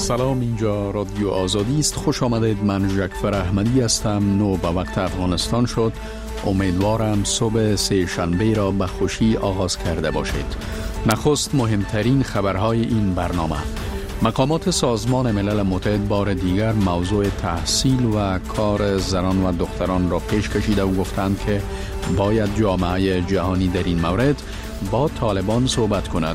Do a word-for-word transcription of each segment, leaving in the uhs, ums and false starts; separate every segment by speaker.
Speaker 1: سلام، اینجا رادیو آزادی است. خوش آمدید. من جعفر احمدی هستم. نو به وقت افغانستان شد. امیدوارم صبح سه شنبه را به خوشی آغاز کرده باشید. نخست مهمترین خبرهای این برنامه. مقامات سازمان ملل متحد بار دیگر موضوع تحصیل و کار زنان و دختران را پیش کشیده و گفتند که باید جامعه جهانی در این مورد با طالبان صحبت کند.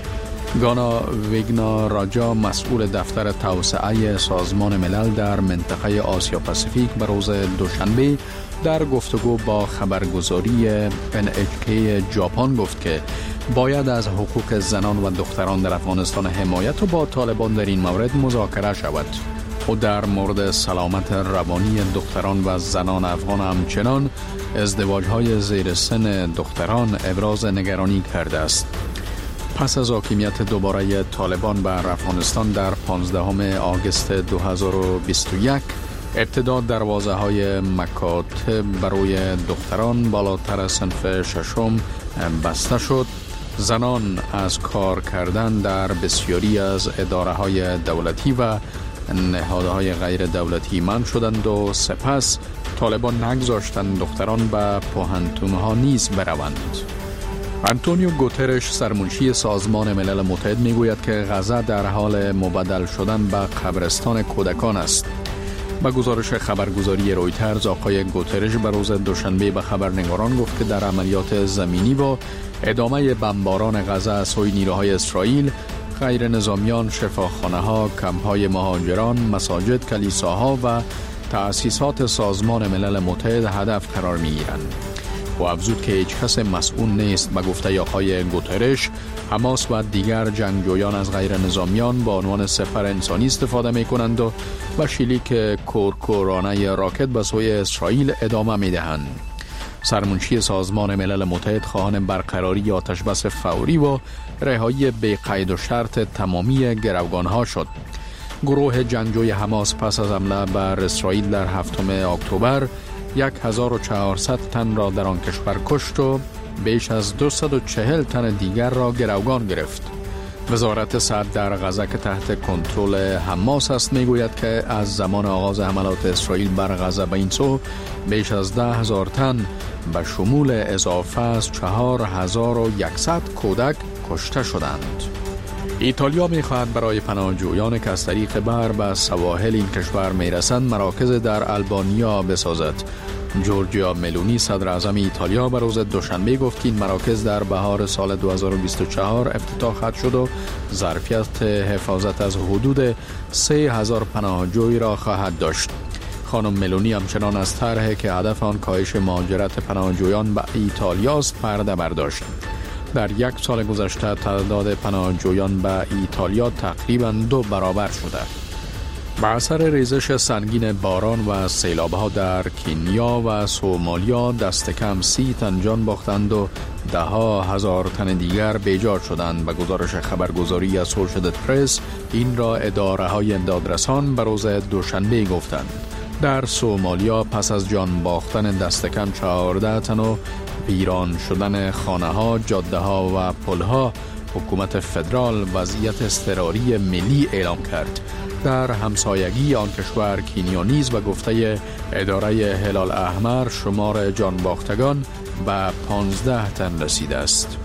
Speaker 1: گانا ویگنا راجا، مسئول دفتر توسعه سازمان ملل در منطقه آسیا پاسیفیک، به روز دوشنبه در گفتگو با خبرگزاری ان اچ کی ژاپن گفت که باید از حقوق زنان و دختران در افغانستان حمایت و با طالبان در این مورد مذاکره شود. او در مورد سلامت روانی دختران و زنان افغان همچنان ازدواج‌های زیر سن دختران ابراز نگرانی کرده است. پس از حاکمیت دوباره طالبان بر افغانستان در پانزدهم آگوست دو هزار و بیست و یک، ابتدا دروازه های مکاتب برای دختران بالاتر صنف ششم بسته شد. زنان از کار کردن در بسیاری از اداره های دولتی و نهادهای غیر دولتی منع شدند و سپس طالبان نگذاشتند دختران به پوهنتونها نیز بروند. آنتونیو گوترش، سرمنشی سازمان ملل متحد، میگوید که غزه در حال مبدل شدن به قبرستان کودکان است. با گزارش خبرگزاری رویترز، آقای گوترش به روز دوشنبه به خبرنگاران گفت که در عملیات زمینی با ادامه بمباران غزه از سوی نیروهای اسرائیل، غیر نظامیان شفاخانه ها، کمپ های مهاجران، مساجد، کلیساها و تأسیسات سازمان ملل متحد هدف قرار می گیرند. و افزود که هیچ کس مسئول نیست. به گفته آقای گوترش، حماس و دیگر جنگجویان از غیر نظامیان با عنوان سپر انسانی استفاده می کنند و به شلیک کورکورانه راکت به سوی اسرائیل ادامه می دهند. سرمنشی سازمان ملل متحد خواهان برقراری آتش بس فوری و رهایی بی قید و شرط تمامی گروگانها شد. گروه جنگجوی حماس پس از حمله بر اسرائیل در هفتم اکتبر یک هزار و چهارصد تن را در آن کشور کشت و بیش از دویست و چهل تن دیگر را گروگان گرفت. وزارت صحت در غزه که تحت کنترل حماس است میگوید که از زمان آغاز حملات اسرائیل بر غزه به این سو بیش از ده هزار تن به شمول اضافه از چهار هزار و صد کودک کشته شدند. ایتالیا می‌خواهد برای پناهجویان که از طریق بر به سواحل این کشور می‌رسند مراکز در آلبانیا بسازد. جورجیا ملونی، صدر اعظم ایتالیا، به روز دوشنبه گفت که این مراکز در بهار سال دو هزار و بیست و چهار افتتاح خواهد شد و ظرفیت حفاظت از حدود سه هزار پناهجوی را خواهد داشت. خانم ملونی همچنان از طرحی که هدف آن کاهش مهاجرت پناهجویان به ایتالیا است پرده برداشت. در یک سال گذشته تعداد پناهجویان به ایتالیا تقریباً دو برابر شده. با اثر ریزش سنگین باران و سیلاب‌ها در کنیا و سومالیا دست کم سی تن جان باختند و ده ها هزار تن دیگر بیجار شدند. به گزارش خبرگزاری اسوشییتد پرس، این را اداره‌های امدادرسان به روز دوشنبه گفتند. در سومالیا پس از جان باختن دست کم چهارده تن و ویران شدن خانه‌ها، جاده‌ها و پل‌ها، حکومت فدرال وضعیت اضطراری ملی اعلام کرد. در همسایگی آن کشور کنیا نیز و گفته اداره هلال احمر شمار جان باختگان به پانزده تن رسیده است.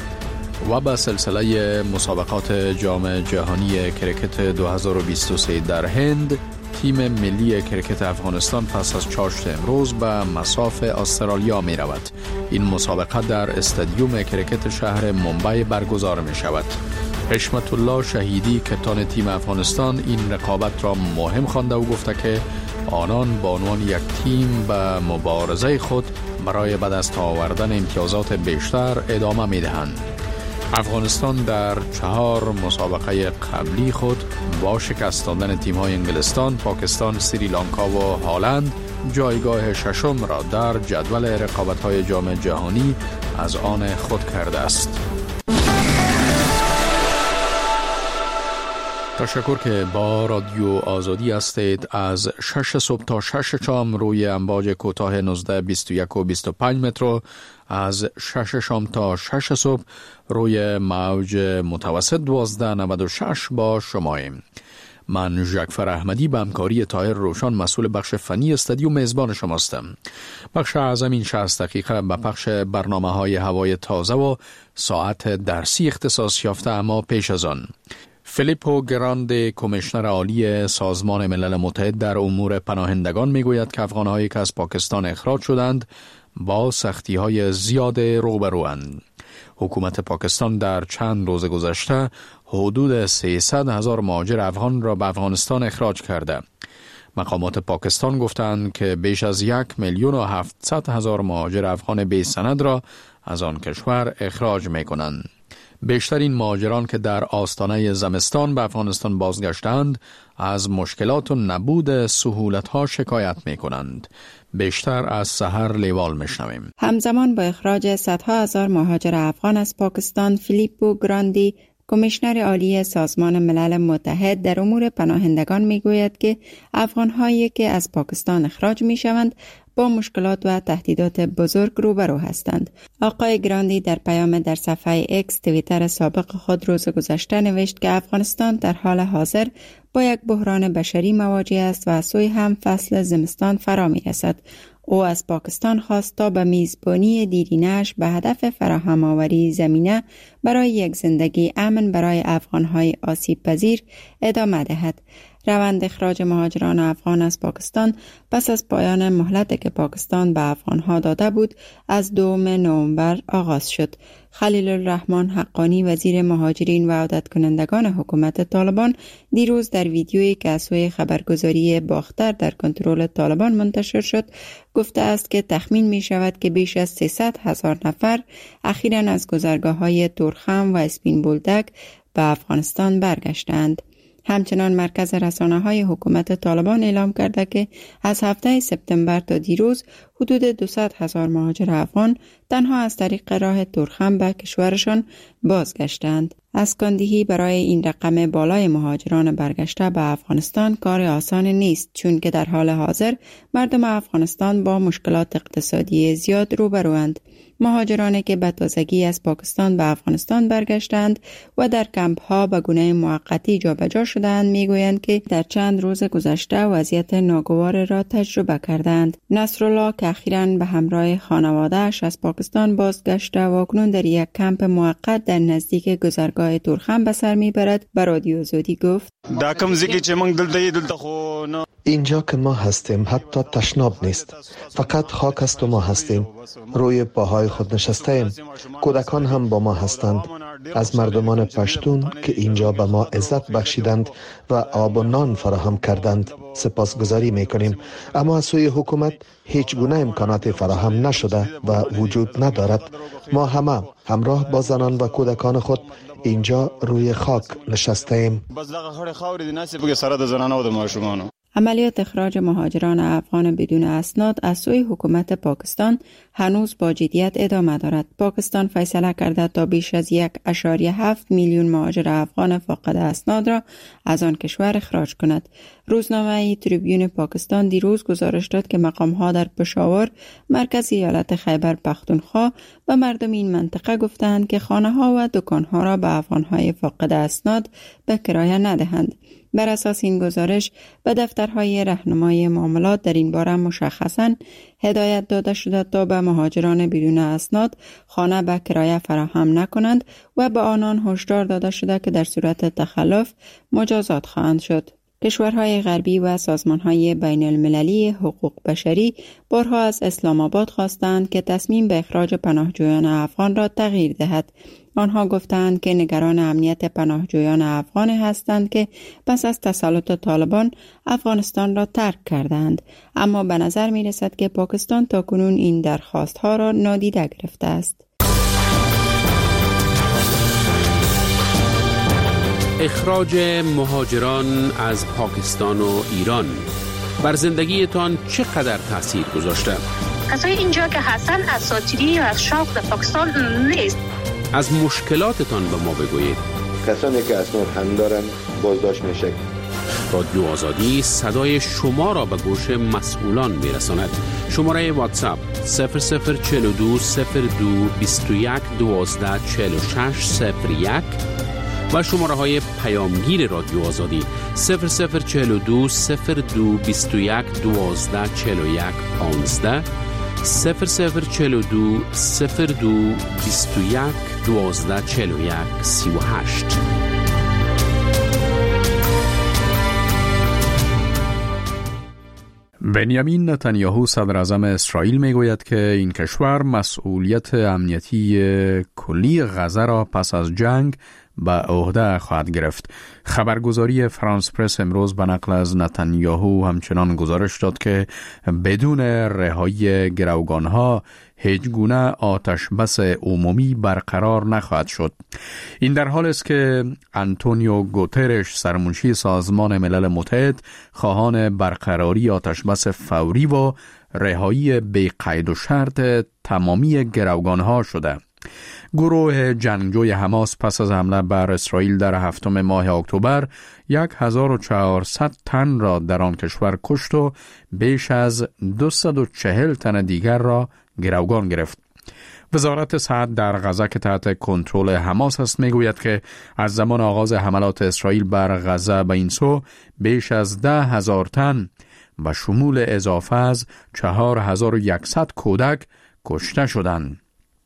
Speaker 1: و به سلسله مسابقات جام جهانی کرکت دو هزار و بیست و سه در هند، تیم ملی کرکت افغانستان پس از چاشت امروز به مصاف استرالیا می رود. این مسابقه در استادیوم کرکت شهر ممبئی برگزار می شود. حشمت الله شهیدی، کپتان تیم افغانستان، این رقابت را مهم خوانده و گفته که آنان با عنوان یک تیم به مبارزه خود برای به دست آوردن امتیازات بیشتر ادامه می دهند. افغانستان در چهار مسابقه قبلی خود با شکست دادن تیم‌های انگلستان، پاکستان، سریلانکا و هالند جایگاه ششم را در جدول رقابت‌های جام جهانی از آن خود کرده است. تشکر که با رادیو آزادی هستید. از شش صبح تا شش شام روی امواج کوتاه نوزده، بیست و یک و بیست و پنج متر، از شش شام تا شش صبح روی موج متوسط دوازده و نود و شش با شماییم. من ژکفر احمدی به همکاری طاهر روشن مسئول بخش فنی استودیو میزبان شماستم. بخش اعظم این شصت دقیقه به پخش برنامه های هوای تازه و ساعت درسی اختصاص یافته، اما پیش از آن فیلیپو گراند، کمیشنر عالی سازمان ملل متحد در امور پناهندگان میگوید که افغان‌هایی که از پاکستان اخراج شدند با سختی‌های زیاد روبروند. حکومت پاکستان در چند روز گذشته حدود سیصد هزار مهاجر افغان را به افغانستان اخراج کرده. مقامات پاکستان گفتند که بیش از یک میلیون و هفتصد هزار مهاجر افغان بی سند را از آن کشور اخراج می‌کنند. بیشترین مهاجران که در آستانه زمستان به افغانستان بازگشتند از مشکلات و نبود سهولت‌ها شکایت می‌کنند. بیشتر از سحر لیوال میشنویم.
Speaker 2: همزمان با اخراج صدها هزار مهاجر افغان از پاکستان، فیلیپو گراندی، کمیشنر عالی سازمان ملل متحد در امور پناهندگان میگوید که افغان‌هایی که از پاکستان اخراج میشوند با مشکلات و تهدیدات بزرگ روبرو هستند. آقای گراندی در پیام در صفحه اکس توییتر سابق خود روز گذشته نوشت که افغانستان در حال حاضر با یک بحران بشری مواجه است و سوی هم فصل زمستان فرا می رسد. او از پاکستان خواست تا به میزبانی دیرینه‌اش به هدف فراهم آوری زمینه برای یک زندگی امن برای افغان‌های آسیب پذیر ادامه دهد. روند اخراج مهاجران افغان از پاکستان پس از پایان مهلتی که پاکستان به افغانها داده بود از دوم نوامبر آغاز شد. خلیل الرحمن حقانی، وزیر مهاجرین و عودت کنندگان حکومت طالبان، دیروز در ویدیویی که از سوی خبرگزاری باختر در کنترل طالبان منتشر شد گفته است که تخمین می شود که بیش از سیصد هزار نفر اخیراً از گذرگاه‌های تورخم و اسپین بولدک به افغانستان برگشتند. همچنان مرکز رسانه‌های حکومت طالبان اعلام کرده که از هفته سپتامبر تا دیروز حدود دویست هزار مهاجر افغان تنها از طریق راه تورخم به کشورشان بازگشتند. اسکاندهی برای این رقم بالای مهاجران برگشته به افغانستان کار آسان نیست، چون که در حال حاضر مردم افغانستان با مشکلات اقتصادی زیاد روبروند. مهاجرانی که به تازگی از پاکستان به افغانستان برگشتند و در کمپ ها به گونه موقتی جابجا شدند میگویند که در چند روز گذشته وضعیت ناگوار را تجربه کردند. نصرالله که اخیراً به همراه خانواده‌اش از پاکستان بازگشته و اکنون در یک کمپ موقت در نزدیک گذرگاه تورخم به سر میبرد به رادیو آزادی گفت:
Speaker 3: اینجا که ما هستیم حتی تشناب نیست، فقط خاک است و ما هستیم. روی پاهای خود نشسته ایم. کودکان هم با ما هستند. از مردمان پشتون که اینجا به ما عزت بخشیدند و آب و نان فراهم کردند سپاسگزاری میکنیم، اما از سوی حکومت هیچ گونه امکانات فراهم نشده و وجود ندارد. ما همه همراه با زنان و کودکان خود اینجا روی خاک نشسته ایم.
Speaker 2: عملیات اخراج مهاجران افغان بدون اسناد از سوی حکومت پاکستان هنوز با جدیت ادامه دارد. پاکستان فیصله کرده تا بیش از یک ممیز هفت میلیون مهاجر افغان فاقد اسناد را از آن کشور اخراج کند. روزنامه تریبیون پاکستان دیروز گزارش داد که مقام‌ها در پشاور، مرکز ایالت خیبر پختونخوا، و مردم این منطقه گفتند که خانه‌ها و دکان‌ها را به افغان‌های فاقد اسناد به کرایه ندهند. بر اساس این گزارش به دفترهای راهنمای معاملات در این باره مشخصاً هدایت داده شده تا به مهاجران بدون اسناد خانه به کرایه فراهم نکنند و به آنان هشدار داده شده که در صورت تخلف مجازات خواهند شد. کشورهای غربی و سازمانهای بین المللی حقوق بشری بارها از اسلام آباد خواستند که تصمیم به اخراج پناهجویان افغان را تغییر دهد. آنها گفتند که نگران امنیت پناهجویان افغان هستند که پس از تسلط طالبان افغانستان را ترک کردند، اما به نظر می رسد که پاکستان تاکنون این درخواست ها را نادیده گرفته است.
Speaker 4: اخراج مهاجران از پاکستان و ایران بر زندگیتان چقدر تاثیر گذاشته؟
Speaker 5: کسای اینجا که هستن اساطیری یا از شوق به پاکستان نیست.
Speaker 4: از مشکلاتتان به ما بگویید.
Speaker 6: کسانی که اسناد هم دارن بازداشت میشه.
Speaker 4: رادیو آزادی صدای شما را به گوش مسئولان میرساند. شماره واتساپ صفر صفر چهل و دو صفر دو بیست و یک دوازده چهل و شش صفر یک و شماره های پیامگیر رادیو آزادی صفر صفر چهل و دو صفر دو بیست و یک دوازده چهل و یک پانزده، صفر صفر چهل و دو صفر دو بیست و یک دوازده چهل و یک سی و هشت.
Speaker 1: بنیامین نتانیاهو صدر اعظم اسرائیل میگوید که این کشور مسئولیت امنیتی کلی غزه را پس از جنگ به عهده خواهد گرفت. خبرگزاری فرانس پرس امروز به نقل از نتانیاهو همچنان گزارش داد که بدون رهایی گروگانها هیچ گونه آتش بس عمومی برقرار نخواهد شد. این در حال است که آنتونیو گوترش سرمنشی سازمان ملل متحد خواهان برقراری آتش بس فوری و رهایی بی قید و شرط تمامی گروگانها شده. گروه جنگجوی حماس پس از حمله بر اسرائیل در هفتم ماه اکتبر هزار و چهارصد تن را در آن کشور کشت و بیش از دویست و چهل تن دیگر را گروگان گرفت. وزارت صحت در غزه که تحت کنترل حماس است میگوید که از زمان آغاز حملات اسرائیل بر غزه به این سو بیش از ده هزار تن و شمول اضافه از چهار هزار و یکصد کودک کشته شدند.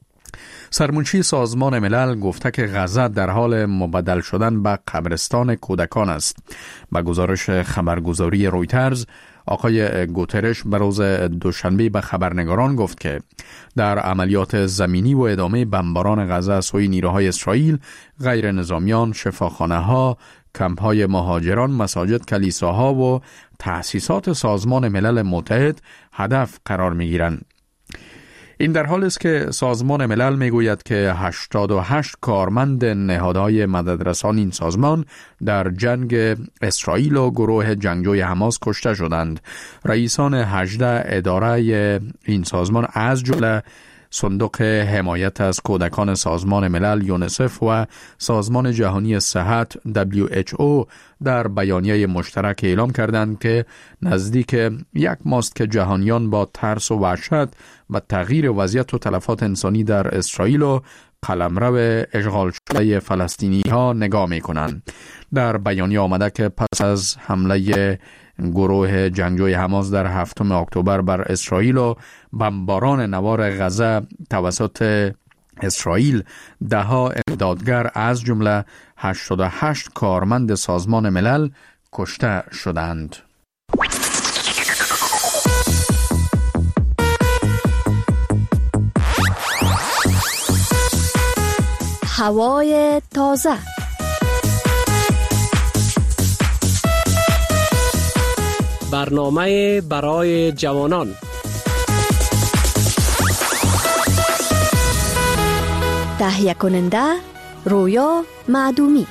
Speaker 1: سرمنشی سازمان ملل گفته که غزه در حال مبدل شدن به قبرستان کودکان است. با گزارش خبرگزاری رویترز، آقای گوترش به روز دوشنبه به خبرنگاران گفت که در عملیات زمینی و ادامه بمباران غزه از سوی نیروهای اسرائیل، غیر نظامیان، شفاخانه ها، کمپ های مهاجران، مساجد، کلیساها و تأسیسات سازمان ملل متحد هدف قرار می گیرند. این در حال است که سازمان ملل میگوید که هشتاد و هشت کارمند نهادهای مددرسان این سازمان در جنگ اسرائیل و گروه جنگجوی حماس کشته شدند. رئیسان هجده اداره این سازمان از جمله صندوق حمایت از کودکان سازمان ملل یونیسف و سازمان جهانی صحت دبلیو اچ او در بیانیه مشترک اعلام کردند که نزدیک یک ماست که جهانیان با ترس و وحشت و تغییر وضعیت و تلفات انسانی در اسرائیل و قلمرو اشغال شده فلسطینی ها نگاه می کنند. در بیانیه آمده که پس از حمله گروه جنگجوی حماس در هفتم اکتبر بر اسرائیل و بمباران نوار غزه توسط اسرائیل، ده ها امدادگر از جمله هشتاد و هشت کارمند سازمان ملل کشته شدند.
Speaker 7: هوای تازه.
Speaker 8: برنامه برای جوانان.
Speaker 7: تهیه کننده رویا معدومی.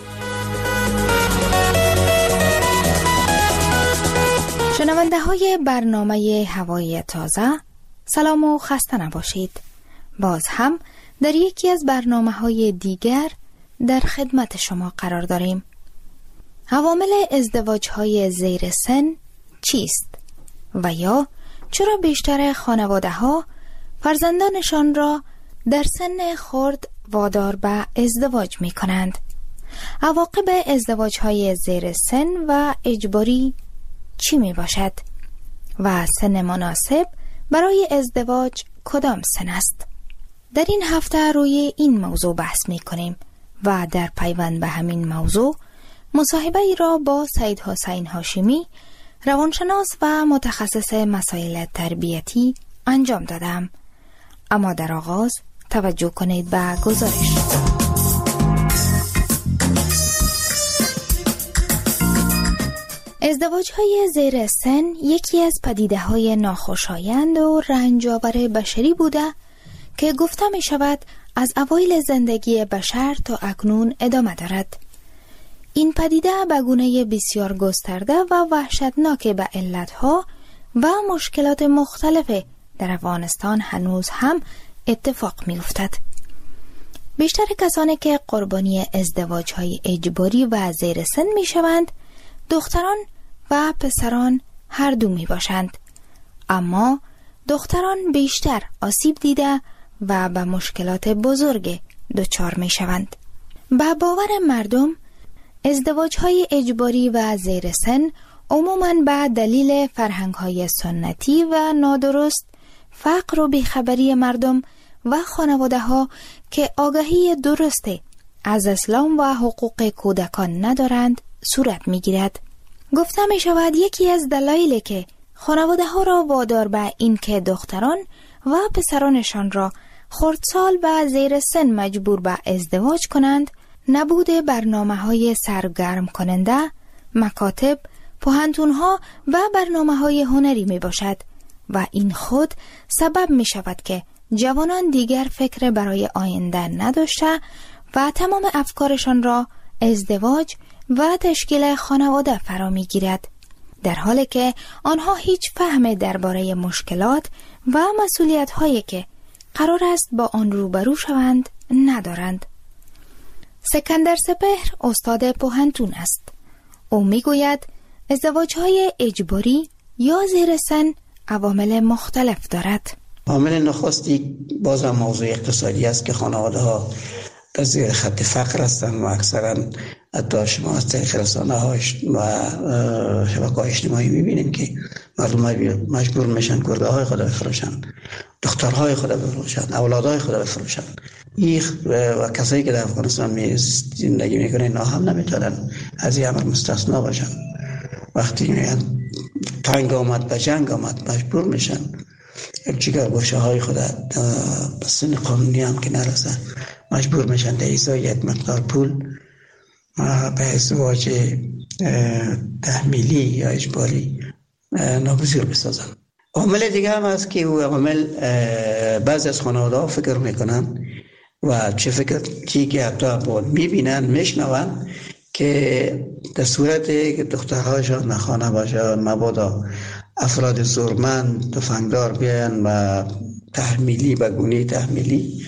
Speaker 9: شنونده های برنامه هوای تازه، سلام و خسته نباشید. باز هم در یکی از برنامه های دیگر در خدمت شما قرار داریم. عوامل ازدواج های زیر سن چیست؟ و یا چرا بیشتر خانواده ها فرزندانشان را در سن خرد وادار به ازدواج می کنند؟ عواقب ازدواج های زیر سن و اجباری چی می باشد؟ و سن مناسب برای ازدواج کدام سن است؟ در این هفته روی این موضوع بحث می کنیم و در پیوند به همین موضوع مصاحبه ای را با سید حسین هاشمی، روانشناس و متخصص مسائل تربیتی انجام دادم. اما در آغاز توجه کنید به گزارش. ازدواج‌های زیر سن یکی از پدیده‌های ناخوشایند و رنج‌آور بشری بوده که گفته می شود از اوایل زندگی بشر تا اکنون ادامه دارد. این پدیده به گونه بسیار گسترده و وحشتناک به علتها و مشکلات مختلف در افغانستان هنوز هم اتفاق می افتد. بیشتر کسانی که قربانی ازدواج‌های اجباری و زیر سن می شوند دختران و پسران هر دو می باشند. اما دختران بیشتر آسیب دیده و به مشکلات بزرگ دچار می شوند. به باور مردم ازدواج‌های اجباری و زیر سن عموماً به دلیل فرهنگ‌های سنتی و نادرست، فقر و بیخبری مردم و خانواده‌ها که آگاهی درسته از اسلام و حقوق کودکان ندارند صورت می‌گیرد. گفته می‌شود یکی از دلایلی که خانواده‌ها را وادار به این که دختران و پسرانشان را خردسال و زیر سن مجبور به ازدواج کنند، نبود برنامه‌های سرگرم کننده، مکاتب، پوهنتون‌ها و برنامه‌های هنری میباشد و این خود سبب می‌شود که جوانان دیگر فکر برای آینده نداشته و تمام افکارشان را ازدواج و تشکیل خانواده فرا می‌گیرد، در حالی که آنها هیچ فهم درباره مشکلات و مسئولیت‌هایی که قرار است با آن روبرو شوند ندارند. سکندر سپهر استاد پوهنتون است. او میگوید ازدواج‌های اجباری یا زیر سن عوامل مختلف دارد.
Speaker 10: عامل نخستی باز هم موضوع اقتصادی است که خانواده‌ها در زیر خط فقر هستند و اکثرا حتی شما از طریق رسانه‌ها و شبکه‌های اجتماعی می‌بینید که مردم مجبور میشن گربه‌های خود بفروشن، دخترهای خود بفروشن، اولادهای خود بفروشن. این و کسایی که در افغانستان می زندگی میکنن اینا هم نمیتونن از این امر مستثنا باشن. وقتی میگن تنگ آمد به جنگ آمد مجبور میشن جگر گوشه های خود به سن قانونی هم که نرسن مجبور میشن در ازای یک مقدار پول به ازدواج تحمیلی یا اجباری ناگزیر بسازن. عامل دیگه هم هست که او عامل بعضی از خانواده ها فکر میکنن و چه فکر چی که حتی بود میبینن میشنون که در صورت که دخترهاشان نخانه باشن مبادا افراد زورمند تفنگدار بیان و تحمیلی و گونه تحمیلی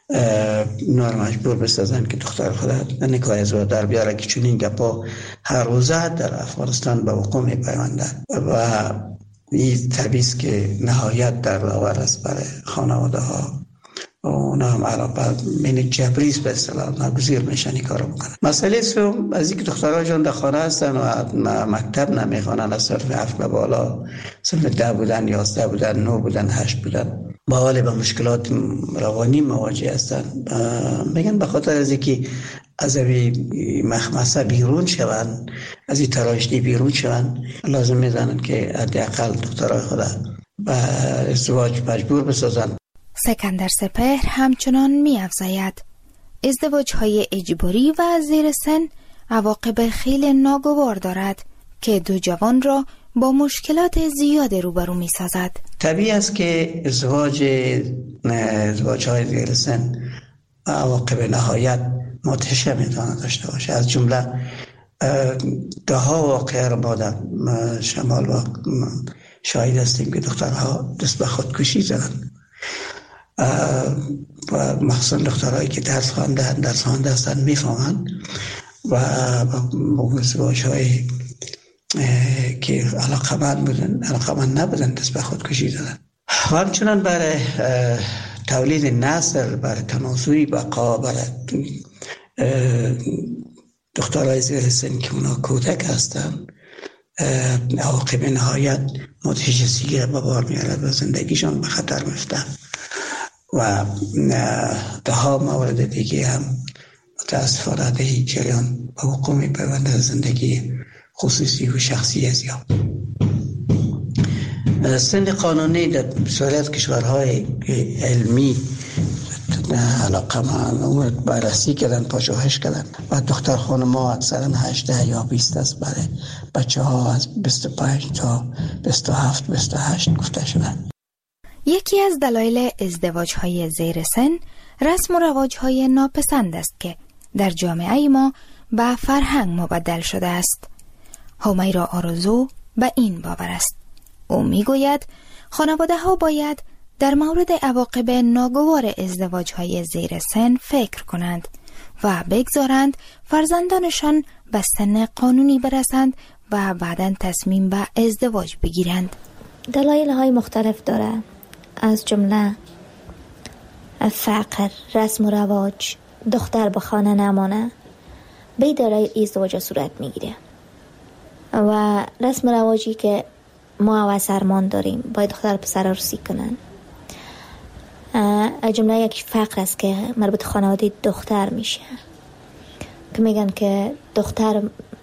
Speaker 10: نار مجبور بسازن که دختر خود نکاح ازدواج در بیاره که چون این گپا هر روزه در افغانستان به وقوع میپیونده و این طبیعیست که نهایت در داور است برای خانواده ها و اونا هم علاقه من جبریست به اصطلاح ناگزیر میشن این کارو بکنن. مسئله سوم از اینکه دخترها جان در خانه هستن و مکتب نمیخوانن، از صرف هفت به بالا صرف ده بودن، یازده بودن، نو بودن، هشت بودن با حال به مشکلات روانی مواجه هستن. میگن به خاطر از اینکه از این مخمسه بیرون شون، از این تراشنی بیرون شون، لازم میزنن که حداقل دخترای خود به ازدواج مجبور بسازن.
Speaker 9: سکندر سپهر همچنان می افزاید ازدواج‌های اجباری و زیر سن عواقب خیلی ناگوار دارد که دو جوان را با مشکلات زیاد روبرو می سازد.
Speaker 10: طبیعی است که ازدواج ازدواج‌های زیر سن عواقب نهایت متشابه میتواند داشته باشه. از جمله ده ها واقعه را ما در شمال و شاهد هستیم که دخترها دست به خودکشی زدند و مخصوصا دخترهایی که درس خوانده درس خوانده هستند میفهمند و با ازدواج‌های که علاقمند بودن علاقمند نبودن دست به خودکشی زدند. و همچنان برای تولید نسل، برای تناسلی بقا، برای دخترهای زیر سن که اونا کودک هستن عواقب نهایت متجزیه به بار میارد و زندگیشان به خطر میفتن و ده ها مورد دیگه هم متاسفانه در این جریان به وقوع میپیونده زندگی خصوصی و شخصی از یا سن قانونی در بسیاری کشورهای علمی علاقه من بررسی کردن، پژوهش کردن و دختر خانم‌ها اکثرا هجده یا بیست است برای بچه ها از بیست و پنج تا بیست و هفت بیست و هشت گفته شدن.
Speaker 9: یکی از دلایل ازدواج‌های زیر سن رسم و رواج‌های ناپسند است که در جامعه ما به فرهنگ مبدل شده است. همیرا آرزو به این باور است. او میگوید خانواده‌ها باید در مورد عواقب ناگوار ازدواج‌های زیر سن فکر کنند و بگذارند فرزندانشان به سن قانونی برسند و بعداً تصمیم به ازدواج بگیرند.
Speaker 11: دلایل‌های مختلف داره، از جمله فقر، رسم و رواج، دختر به خانه نمانه به دارای ازدواج صورت میگیره و رسم رواجی که ما و سرمان داریم باید دختر پسر عروسی کنن. جمله یک فقر است که مربوط خانواده دختر میشه که میگن که دختر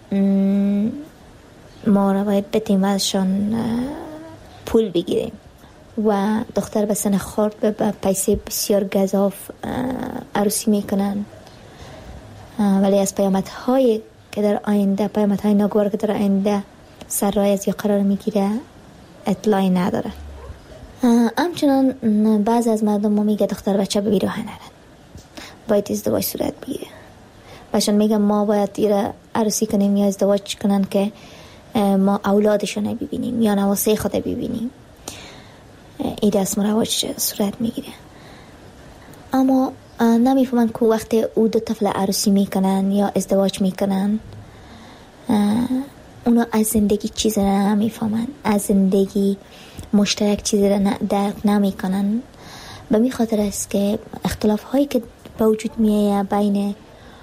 Speaker 11: ما را باید بدیم و ازشان پول بگیریم و دختر به سن خورد به پیسه بسیار گزاف عروسی میکنن، ولی از پیامدهای که در آینده پیامدهای ناگوار که در آینده سر راه از یا قرار میگیره اطلاعی نداره. همچنان بعض از مردم ما میگه دختر بچه به بیراه نرن، باید ازدواج صورت بگیره. باشن میگن ما باید ایره عروسی کنیم یا ازدواج کنن که ما اولادشون ببینیم یا نواسه خود ببینیم. این رسم و رواج صورت میگیره، اما نمیفهمن که وقت او دو طفل عروسی میکنن یا ازدواج میکنن اونا از زندگی چیزی را نمیفهمن، از زندگی مشترک چیزی را درک نمیکنن. به می خاطر است که اختلاف هایی که به وجود میایه بین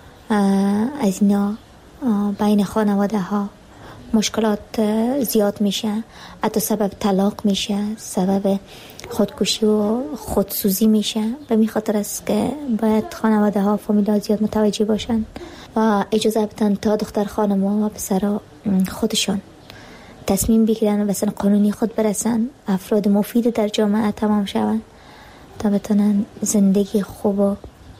Speaker 11: از اینا بین خانواده ها مشکلات زیاد میشه، حتی سبب طلاق میشه، سبب خودکشی و خودسوزی میشه. به می خاطر است که باید خانواده ها فامیل زیاد متوجه باشن و اجازه بدن تا دختر خانم و پسر خودشان تصمیم بگیرن و سن قانونی خود برسن، افراد مفید در جامعه تمام شون تا بتونن زندگی خوب و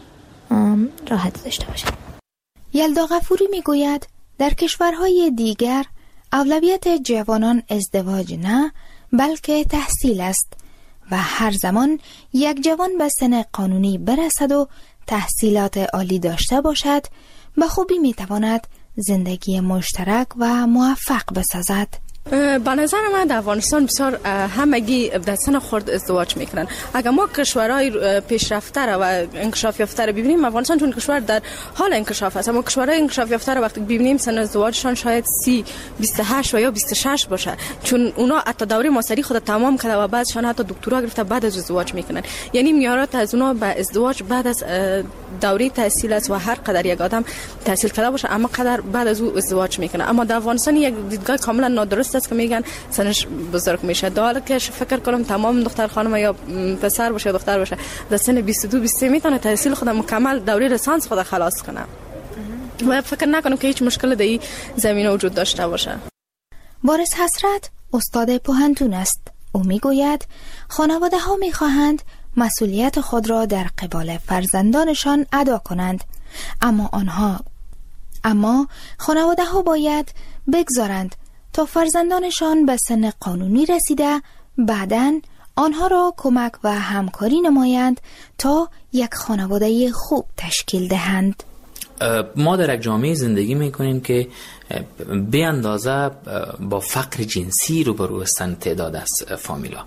Speaker 11: راحت داشته باشن.
Speaker 9: یلدا غفوری میگوید در کشورهای دیگر اولویت جوانان ازدواج نه بلکه تحصیل است و هر زمان یک جوان به سن قانونی برسد و تحصیلات عالی داشته باشد به خوبی میتواند زندگی مشترک و موفق بسازد.
Speaker 12: به نظر من در افغانستان بسیار همگی در سن خرد ازدواج میکنن. اگر ما کشورهای پیشرفته و انکشاف یافته رو ببینیم، افغانستان چون کشور در حال انکشاف است، اما کشورهای انکشاف یافته رو وقتی ببینیم سن ازدواجشان شاید سی، بیست و هشت و یا بیست و شش باشه، چون اونا حتی دوره ماستری خود تمام کرده و بعدشان حتی دکترا گرفته بعد از ازدواج میکنن. یعنی میارات از اونا به ازدواج بعد از دوره تحصیل است و هر قدر یک آدم تحصیل کرده باشه اما قدر بعد از او ازدواج میکنه. اما در افغانستان یک دیدگاه کاملا نادرست است که میگن سنش بزرگ میشه. در حالی که فکر کنم تمام دختر خانم یا پسر باشه یا دختر باشه در سن بیست و دو بیست و سه میتونه تحصیل خود مکمل دوره لیسانس خود خلاص کنه و فکر نکنم که هیچ مشکل در این زمینه وجود داشته باشه.
Speaker 9: وارث حسرت استاد پوهنتون است. او میگوید خانواده ها میخواهند مسئولیت خود را در قبال فرزندانشان ادا کنند، اما آنها اما خانواده ها باید بگذارند تا فرزندانشان به سن قانونی رسیده بعداً آنها را کمک و همکاری نمایند تا یک خانواده خوب تشکیل دهند.
Speaker 13: ما در یک جامعه زندگی میکنیم که به اندازه با فقر جنسی روبرو هستند تعداد از فامیلا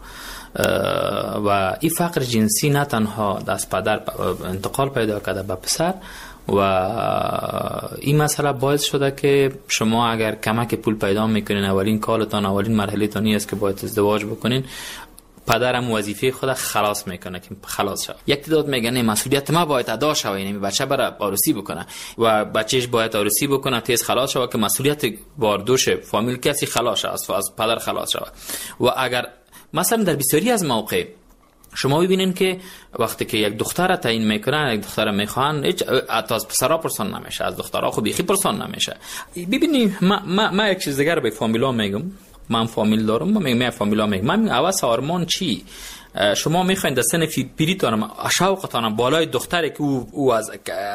Speaker 13: و این فقر جنسی نه تنها از پدر انتقال پیدا کرده به پسر و این مسئله باعث شده که شما اگر کمک پول پیدا میکنین اولین کالتان اولین مرحله تانی است که باید ازدواج بکنین، پدرم وظیفه خود خلاص میکنه که خلاص شد. یک تعداد میگن مسئولیت ما باید ادا شه، یعنی بچه برای عروسی بکنه و بچهش باید عروسی بکنه تیز خلاص شه که مسئولیت باردوش فامیل کسی خلاص شه از پدر خلاص شه. و اگر مثلا در بسیاری از موقع شما ببینین که وقتی که یک دختر تعیین میکنن، یک دختر میخوان، هیچ از پسرا پرسان نمیشه، از دخترها خو بیخی پرسان نمیشه. ببینید ما ما, ما یک چیز دیگه به فامیلا میگم، من فامیل دارم، من میگم فامیلا میگم من اواز آرمان چی شما میخواین در سن پیریتان شوقتان بالای دختری که او, او از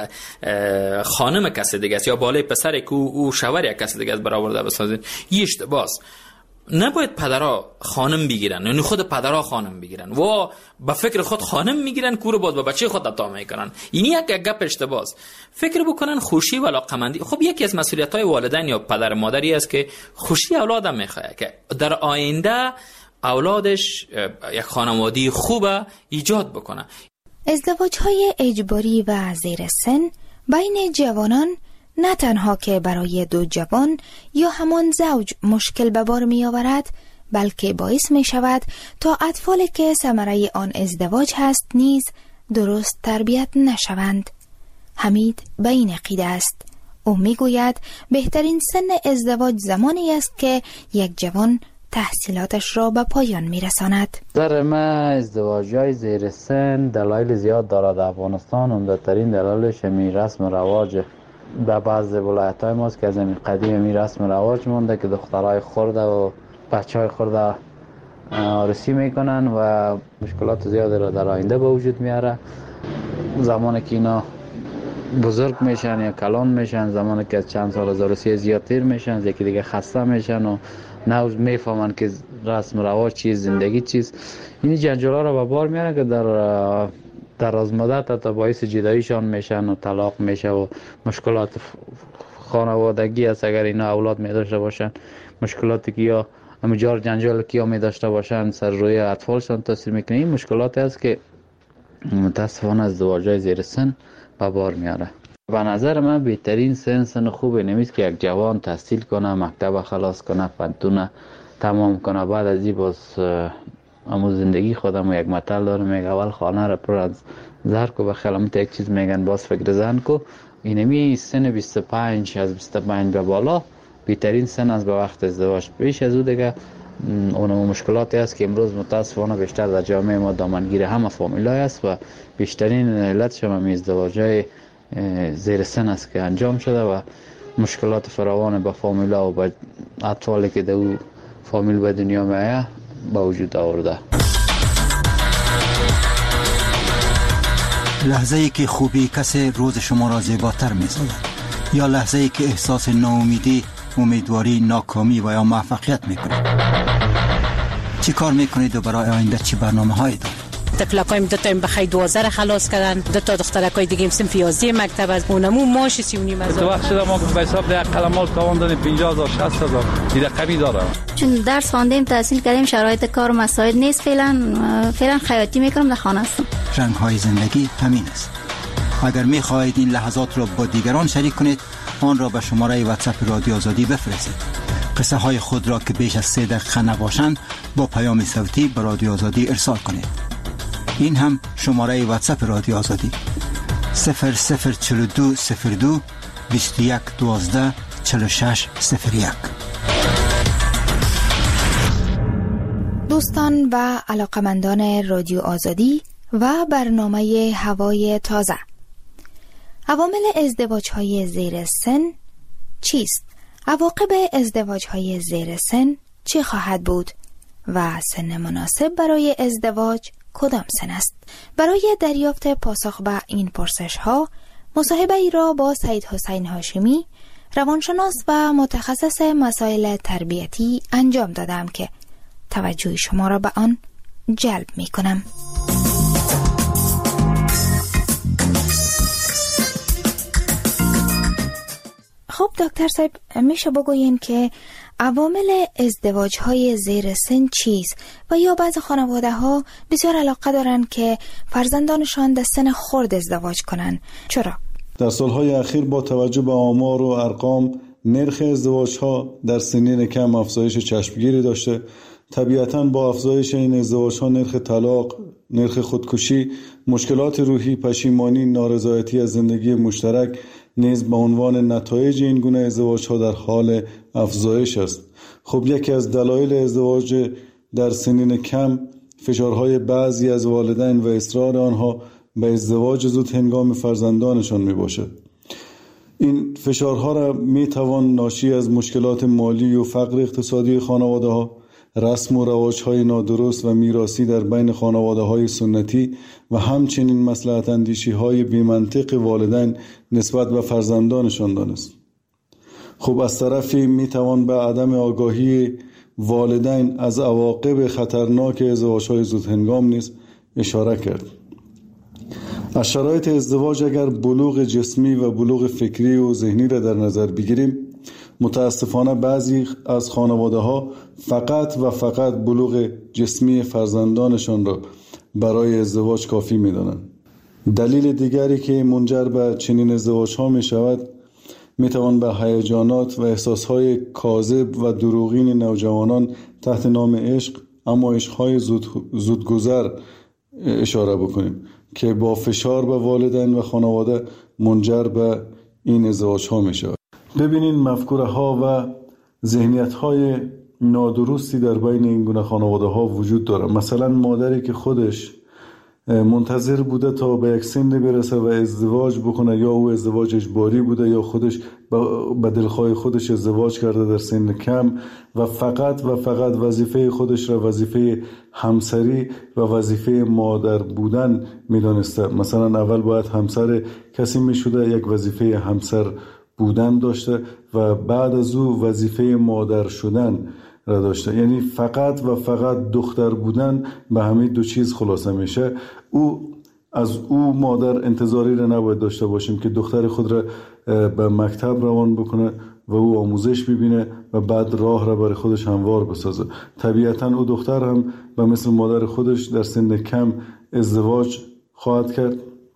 Speaker 13: خانم کسی دیگه است یا بالای پسری که او, او شوهر کسی دیگه است برآورده بسازید. یه اشتباهه. نباید پدرها خانم بگیرن، یعنی خود پدرها خانم بگیرن و با فکر خود خانم میگیرن کور باز با بچه خود عطا میکنن. این یک گپ اشتباهه. فکر بکنن خوشی و علاقمندی. خب یکی از مسئولیت‌های والدین یا پدر مادری است که خوشی اولادم میخواد که در آینده اولادش یک خانواده خوب ایجاد بکنه.
Speaker 9: ازدواج‌های اجباری و زیر سن بین جوانان نه تنها که برای دو جوان یا همان زوج مشکل به بار می آورد، بلکه باعث می شود تا اطفالی که ثمره آن ازدواج هست نیز درست تربیت نشوند. حمید به این عقیده است. او میگوید بهترین سن ازدواج زمانی است که یک جوان تحصیلاتش را به پایان میرساند.
Speaker 14: در من ازدواج‌های زیر سن دلایل زیاد دارد. در افغانستان عمده‌ترین دلایلش می رسم رواج در بعض ولایت‌های ماست که از این قدیم می رسم رواج مونده که دخترای خرده و بچهای خرده عروسی میکنن و مشکلات زیادی را در آینده به وجود میاره. زمانی که اینا بزرگ میشن یا کلان میشن، زمانی که از چند سال از عروسی زیادتر میشن، یکی دیگه خسته میشن و نه میفهمن که رسم رواج چیز، زندگی چیز. این جنجالا را به بار میاره که در دراز مدت تا باعث جداییشان میشن و طلاق میشه و مشکلات خانوادگی است. اگر اینا اولاد می داشته باشن، مشکلاتی که یا همجار جنجال که یا می داشته باشن سر روی اطفالشان تاثیر میکنه. این مشکلات است که متاسفانه ازدواج‌های زیر سن به بار میاره. به نظر من بهترین سن سن خوبه نمیست که یک جوان تحصیل کنه، مکتب خلاص کنه، پنتونه تمام کنه، بعد از این باز امو زندگی خودم یک مطل داره میگه اول خانه را پر از زر کو به خیالمت یک چیز میگن باز فکر زن کو. اینمی سن بیست و پنج از بیست و پنج به بالا بهترین سن است به وقت ازدواج. پیش از او دیگه اون مشکلاتی است که امروز متاسفانه بیشتر در جامعه ما دامنگیر همه فامیلای است و بیشترین علتش هم ازدواج‌های زیر سن است که انجام شده و مشکلات فراوان به فامیلا و به اطفالی که در او فامیل به دنیا میآید با وجود آورده.
Speaker 15: لحظه ای که خوبی کسی روز شما را زیباتر می‌سازد یا لحظه ای که احساس ناامیدی، امیدواری، ناکامی و یا موفقیت میکنید؟ چی کار میکنید و برای آینده چی برنامه‌هایی دارید؟
Speaker 16: تفلقایم دو تا بخای دوازده خلاص کردن، دو تا دخترکای دیگه هم صنف یازده مکتب از اونمو ماش سی و نیم هزار.
Speaker 17: تو وقت شده ما به حساب ده قلمال تاوان دادیم پنجاه هزار شصت هزار دیگه کمی داره.
Speaker 18: چون درس خواندیم، تحصیل کردیم، شرایط کار مساعد نیست. فعلا فعلا خیاطی میکنم، در خانه هستم.
Speaker 15: رنگ های زندگی همین است. اگر میخواهید این لحظات را با دیگران شریک کنید، آن را به شماره واتساپ رادیو آزادی بفرستید. قصه های خود را که بیش از سه دقیقه نباشند با پیام صوتی به رادیو آزادی ارسال کنید. این هم شماره واتساپ رادیو آزادی صفر صفر چهل و دو صفر دو بیست و یک دوازده چهل و شش صفر یک.
Speaker 9: دوستان و علاقمندان رادیو آزادی و برنامه هوای تازه، عوامل ازدواج‌های زیر سن چیست؟ عواقب ازدواج‌های زیر سن چه خواهد بود؟ و سن مناسب برای ازدواج کدام سن است؟ برای دریافت پاسخ به این پرسش ها مصاحبه ای را با سید حسین هاشمی، روانشناس و متخصص مسائل تربیتی انجام دادم که توجه شما را به آن جلب می کنم. خب دکتر صاحب، میشه بگوین که عوامل ازدواج‌های زیر سن چیست و یا بعض خانواده ها بسیار علاقه دارن که فرزندانشان در سن خرد ازدواج کنن؟ چرا؟
Speaker 19: در سالهای اخیر با توجه به آمار و ارقام نرخ ازدواج‌ها در سنین کم افزایش چشمگیری داشته. طبیعتاً با افزایش این ازدواج‌ها نرخ طلاق، نرخ خودکشی، مشکلات روحی، پشیمانی، نارضایتی از زندگی مشترک نیز به عنوان نتایج این گونه ازدواج‌ها در حال افزایش است. خب یکی از دلایل ازدواج در سنین کم فشارهای بعضی از والدین و اصرار آنها به ازدواج زود هنگام فرزندانشان می باشد. این فشارها را می توان ناشی از مشکلات مالی و فقر اقتصادی خانواده ها، رسم و رواج‌های نادرست و میراثی در بین خانواده‌های سنتی و همچنین مصلحت اندیشی‌های بی‌منطق والدین نسبت به فرزندانشان دانست. خب از طرفی میتوان به عدم آگاهی والدین از عواقب خطرناک ازدواج‌های زودهنگام نیز اشاره کرد. از شرایط ازدواج اگر بلوغ جسمی و بلوغ فکری و ذهنی را در نظر بگیریم، متاسفانه بعضی از خانواده‌ها فقط و فقط بلوغ جسمی فرزندانشان را برای ازدواج کافی می‌دانند. دلیل دیگری که منجر به چنین ازدواج‌ها می‌شود، می‌توان به هیجانات و احساس‌های کاذب و دروغین نوجوانان تحت نام عشق، اما عشق‌های زود زودگذر اشاره بکنیم که با فشار به والدین و خانواده منجر به این ازدواج ها می شود. ببینین مفکوره ها و ذهنیت های نادرستی در بین این گونه خانواده ها وجود داره. مثلا مادری که خودش منتظر بوده تا به یک سن برسه و ازدواج بکنه، یا او ازدواج اجباری بوده یا خودش به دلخواه خودش ازدواج کرده در سن کم و فقط و فقط وظیفه خودش را وظیفه همسری و وظیفه مادر بودن میدانسته. مثلا اول باید همسر کسی میشده، یک وظیفه همسر بودن داشته و بعد از او وظیفه مادر شدن را داشته. یعنی فقط و فقط دختر بودن به همین دو چیز خلاصه میشه. او از او مادر انتظاری را نباید داشته باشیم که دختر خود را به مکتب روان بکنه و او آموزش ببینه و بعد راه را برای خودش هموار بسازه. طبیعتا او دختر هم به مثل مادر خودش در سن کم ازدواج خواهد کرد،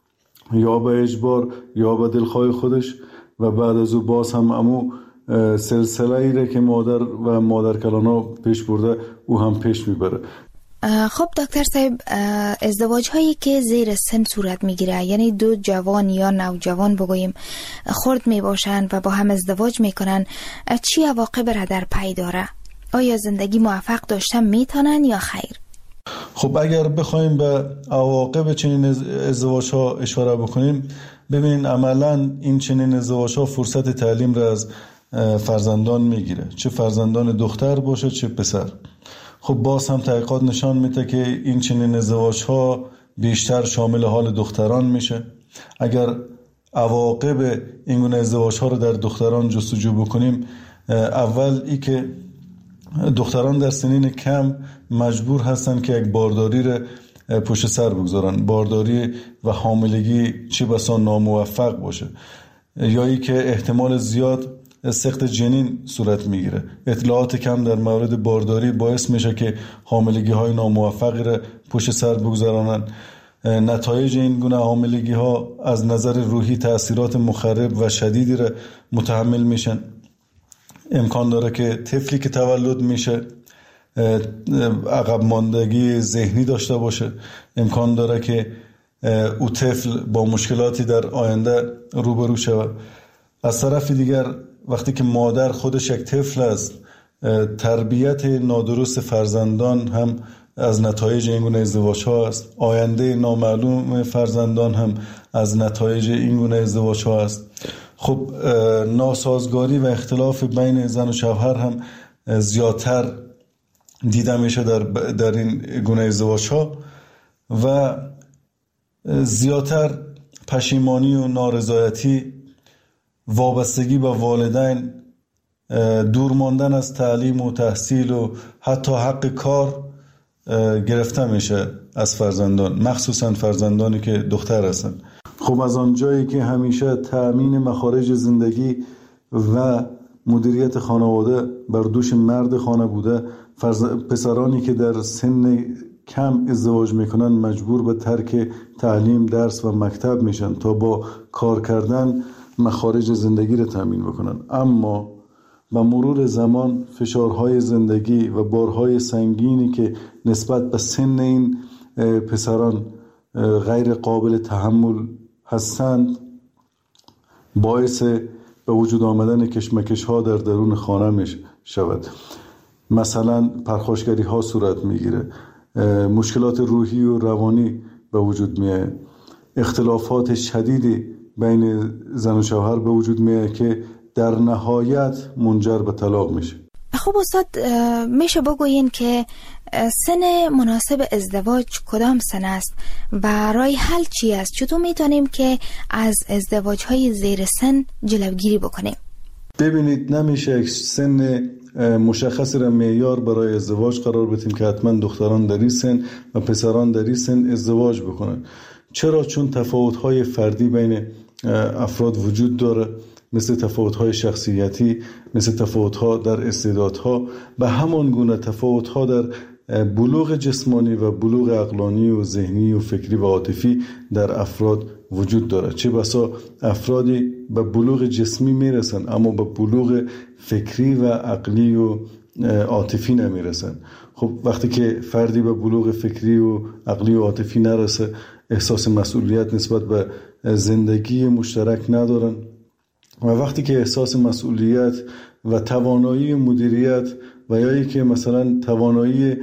Speaker 19: یا به اجبار یا به دلخواه خودش، و بعد از او باز هم امو سلسله ای را که مادر و مادر کلانا پیش برده او هم پیش میبره.
Speaker 9: خب دکتر صاحب، ازدواج هایی که زیر سن صورت میگیره، یعنی دو جوان یا نوجوان بگوییم خرد میباشن و با هم ازدواج میکنن، چی عواقب را در پی داره؟ آیا زندگی موفق داشتن میتونن یا خیر؟
Speaker 19: خب اگر بخوایم به عواقب چنین ازدواج ها اشاره بکنیم، ببینین عملا این چنین ازدواج ها فرصت تعلیم را از فرزندان میگیره، چه فرزندان دختر باشه چه پسر. خب باز هم تحقیقات نشان میده که این چنین ازدواج ها بیشتر شامل حال دختران میشه. اگر عواقب این گونه ازدواج ها رو در دختران جستجو بکنیم، اول ای که دختران در سنین کم مجبور هستن که یک بارداری را پشت سر بگذارن. بارداری و حاملگی چه بسا ناموفق باشه، یا ای که احتمال زیاد سقط جنین صورت میگیره. اطلاعات کم در مورد بارداری باعث میشه که حاملگی های ناموفقی را پشت سر بگذارانن. نتایج این گونه حاملگی ها از نظر روحی تأثیرات مخرب و شدیدی را متحمل میشن. امکان داره که طفلی که تولد میشه عقب ماندگی ذهنی داشته باشه. امکان داره که او طفل با مشکلاتی در آینده روبرو شود. از طرف دیگر وقتی که مادر خودش یک طفل است، تربیت نادرست فرزندان هم از نتایج این گونه ازدواج ها است. آینده نامعلوم فرزندان هم از نتایج این گونه ازدواج ها است. خب ناسازگاری و اختلاف بین زن و شوهر هم زیادتر دیده میشه در در این گونه ازدواج ها و زیادتر پشیمانی و نارضایتی، وابستگی به والدین، دور ماندن از تعلیم و تحصیل و حتی حق کار گرفته میشه از فرزندان، مخصوصا فرزندانی که دختر هستند. خب از آنجایی که همیشه تأمین مخارج زندگی و مدیریت خانواده بر دوش مرد خانه بوده، فرز... پسرانی که در سن کم ازدواج میکنن مجبور به ترک تعلیم، درس و مکتب میشن تا با کار کردن مخارج زندگی را تامین بکنن. اما با مرور زمان فشارهای زندگی و بارهای سنگینی که نسبت به سن این پسران غیر قابل تحمل هستند باعث به وجود آمدن کشمکش ها در درون خانه می شود. مثلا پرخاشگری ها صورت می گیره، مشکلات روحی و روانی به وجود می آید، اختلافات شدیدی بین زن و شوهر به وجود می آید که در نهایت منجر به طلاق میشه.
Speaker 9: خب استاد، میشه بگوین که سن مناسب ازدواج کدام سن است و راه حل چی است؟ چطور میتونیم که از ازدواج های زیر سن جلوگیری بکنیم؟
Speaker 19: ببینید، نمیشه یک سن مشخصی را معیار برای ازدواج قرار بدیم که حتما دختران در این سن و پسران در این سن ازدواج بکنن. چرا؟ چون تفاوت‌های فردی بین افراد وجود داره، مثل تفاوت‌های شخصیتی، مثل تفاوت‌ها در استعدادها، به همان گونه تفاوت‌ها در بلوغ جسمانی و بلوغ عقلانی و ذهنی و فکری و عاطفی در افراد وجود داره. چه بسا افرادی به بلوغ جسمی میرسن اما به بلوغ فکری و عقلی و عاطفی نمیرسن. خب وقتی که فردی به بلوغ فکری و عقلی و عاطفی نرسه، احساس مسئولیت نسبت به زندگی مشترک ندارن و وقتی که احساس مسئولیت و توانایی مدیریت و یا ای که مثلا توانایی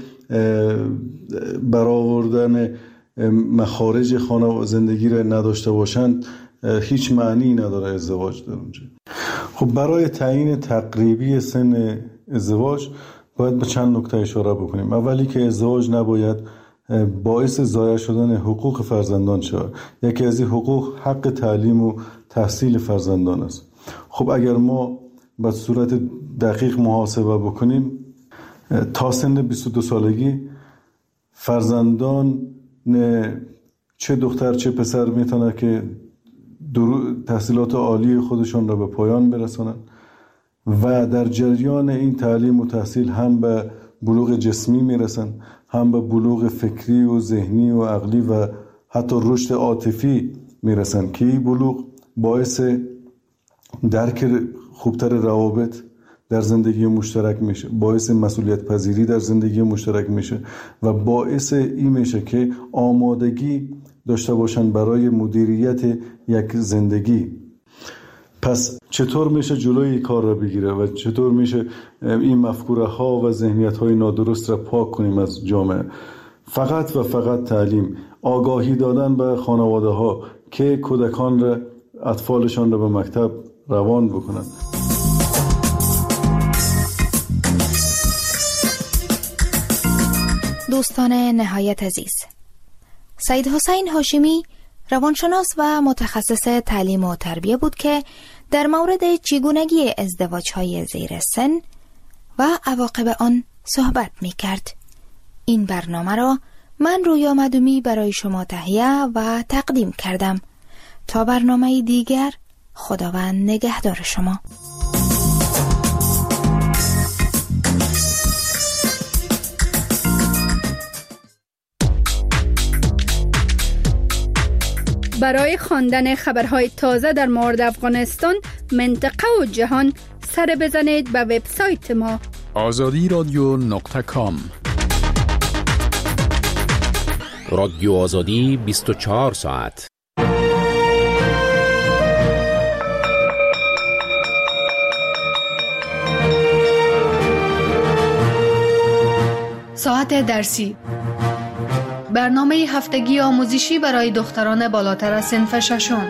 Speaker 19: برآوردن مخارج خانه زندگی را نداشته باشند، هیچ معنی نداره ازدواج در اونجا. خب برای تعیین تقریبی سن ازدواج باید به چند نکته اشاره بکنیم. اولی که ازدواج نباید باعث ضایع شدن حقوق فرزندان شود. یکی از این حقوق حق تعلیم و تحصیل فرزندان است. خب اگر ما به صورت دقیق محاسبه بکنیم، تا سن بیست و دو سالگی فرزندان چه دختر چه پسر میتونه که تحصیلات عالی خودشون را به پایان برسانند و در جریان این تعلیم و تحصیل هم به بلوغ جسمی میرسن، هم به بلوغ فکری و ذهنی و عقلی و حتی رشد عاطفی میرسن که این بلوغ باعث درک خوبتر روابط در زندگی مشترک میشه، باعث مسئولیت پذیری در زندگی مشترک میشه و باعث این میشه که آمادگی داشته باشن برای مدیریت یک زندگی. پس چطور میشه جلوی کار را بگیره و چطور میشه این مفکوره ها و ذهنیت های نادرست را پاک کنیم از جامعه؟ فقط و فقط تعلیم، آگاهی دادن به خانواده ها که کودکان را، اطفالشان را به مکتب روان بکنند.
Speaker 9: دوستان نهایت عزیز، سید حسین هاشمی روانشناس و متخصص تعلیم و تربیه بود که در مورد چگونگی ازدواج‌های زیر سن و عواقب آن صحبت می‌کرد. این برنامه را من رویا مدومی برای شما تهیه و تقدیم کردم. تا برنامه دیگر، خداوند نگهدار شما.
Speaker 20: برای خواندن خبرهای تازه در مورد افغانستان، منطقه و جهان، سر بزنید به وبسایت ما
Speaker 1: آزادی رادیو نقطه کام.
Speaker 4: رادیو آزادی بیست و چهار ساعت.
Speaker 20: ساعت درسی، برنامه هفتگی آموزشی برای دختران بالاتر از صنف ششم.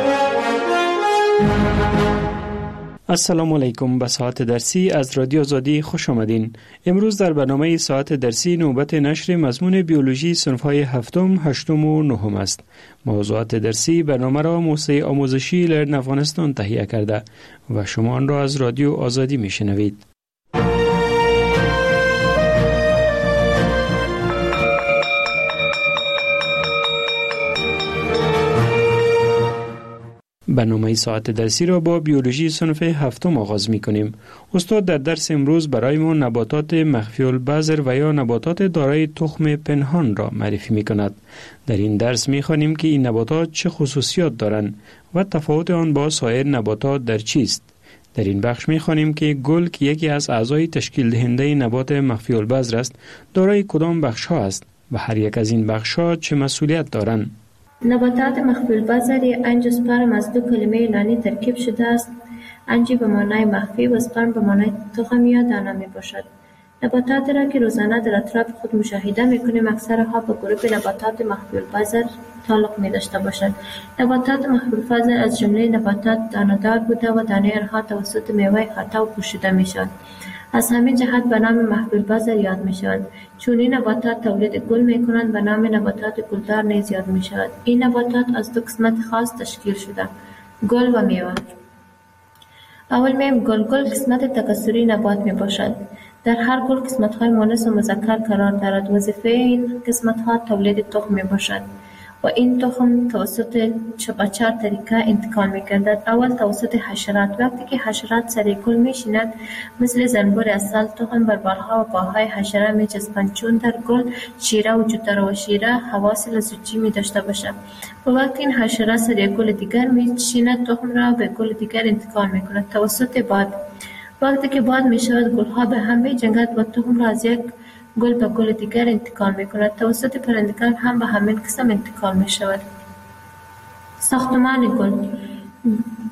Speaker 21: السلام علیکم. به ساعت درسی از رادیو آزادی خوش آمدین. امروز در برنامه ساعت درسی نوبت نشر مضمون بیولوژی صنف‌های هفتم، هشتم و نهم است. موضوعات درسی برنامه را موسسه آموزشی لرن افغانستان تهیه کرده و شما آن را از رادیو آزادی میشنوید. برنامه ساعت درسی را با بیولوژی صنف هفتم آغاز می کنیم. استاد در درس امروز برای ما نباتات مخفی البذر و یا نباتات دارای تخم پنهان را معرفی می کند. در این درس می خوانیم که این نباتات چه خصوصیات دارند و تفاوت آن با سایر نباتات در چیست. در این بخش می خوانیم که گل که یکی از اعضای تشکیل دهنده نبات مخفی البذر است، دارای کدام بخش ها است و هر یک از این بخش ها چه مسئولیت دارند.
Speaker 22: نباتات مخفی البذر انژیوسپرم از دو کلمه یونانی ترکیب شده است. انژی به معنای مخفی و سپرم به معنای تخم یا دانه می باشد. نباتات را که روزانه در اطراف خود مشاهده می کنیم اکثرها به گروه نباتات مخفی البذر تعلق می داشته باشد. نباتات مخفی البذر از جمله نباتات دانه‌دار بوده و دانه آنها توسط میوه خطا پوشیده می شود. از همین جهت به نام مخفی البذر یاد می شود. چون این نباتات تولید گل می کنند به نام نباتات گلدار نیز یاد می شود. این نباتات از دو قسمت خاص تشکیل شده، گل و میوه. اول میم گل. گل قسمت تکثری نبات می باشد. در هر گل قسمت های مؤنث و مذکر قرار دارد. وظیفه این قسمت ها تولید تخم می باشد و این تخم توسط به چهار طریقه انتقال می گردد. اول توسط حشرات. وقتی که حشرات سر گل می شینند مثل زنبور عسل تخم بر بالها و پاهای حشره می چسبند. چون در گل شیره وجود دارد و شیره حواس لزوجی می داشته باشد و وقتی این حشره سر گل دیگر می شیند تخم را به گل دیگر انتقال می کند توسط باد. وقتی که باد می شود گل ها به هم می جنگد و تخم را از یک گل به گل دیگر انتقال می کند. توسط پرندگان هم به همین قسم انتقال می شود. ساختمان گل.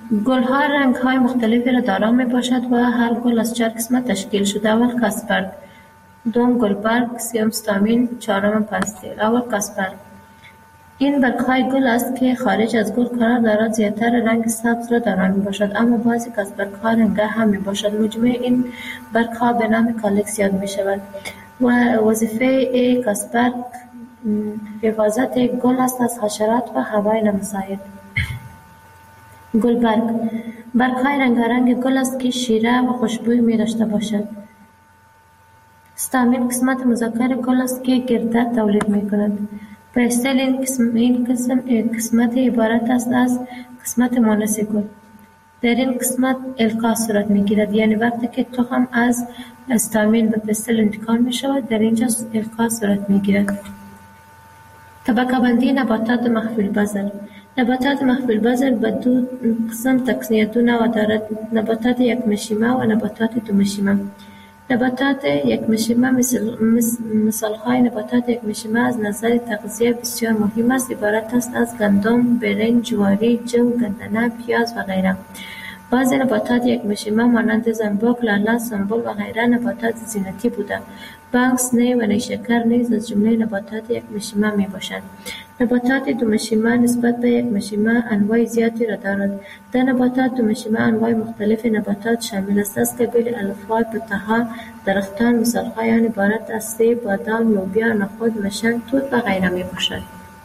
Speaker 22: گلها رنگ های مختلفی را دارا می باشد و هر گل از چهار قسمت تشکیل شده. اول کاسپرگ، دوم گلبرگ، سوم استامین، چهارم پستیل. اول کاسپرگ این برگ‌های گل است که خارج از گل قرار دارد. زیادتر رنگ سبز را دارا می باشد، اما بعضی کاسپرگ‌ها رنگ‌ها هم می باشد. مجموع این برگ‌ها به نام کالکس یاد می شود و وظیفه کاسپرگ حفاظت گل است از حشرات و هوای نامساعد. گلبرگ برگ‌های رنگارنگ گل است که شیره و خوشبوی می داشته باشد. استامین قسمت مذکر گل است که گردد تولید می کند. پستیل این قسم این قسم قسمت عبارت است از قسمت مؤنث گل. در این قسمت القا صورت می گیرد، یعنی وقتی که تخم از استامین به پستیل انتقال می شود در اینجا القا صورت می گیرد. طبقه بندی نباتات مخفی البذر. نباتات مخفی البذر به دو قسم تقسیم دو نوع دارد: نباتات یک مشیمه و نباتات دو مشیمه. نباتات یک مشیمه مثل مثال های نباتات یک مشیمه از نظر تغذیه بسیار مهم است. عبارت است از گندم، برنج، جواری، جو، گندنه، پیاز و غیره. بعضی نباتات یک مشیمه مانند زنبوک، لاله، سنبل و غیره نباتات زینتی بوده. بانکس، نی و نیشکر نیز از جمله نباتات یک مشیمه می باشند. نباتات دو مشیمه نسبت به یک مشیمه انواع زیادی را دارد. در نباتات دو مشیمه انواع مختلف نباتات شامل است از قبیل الفبای، پته‌ها، درختان. مثال‌های آن عبارت از سیب، بادام، لوبیا، نخود، مشن، توت و غیره می باشد.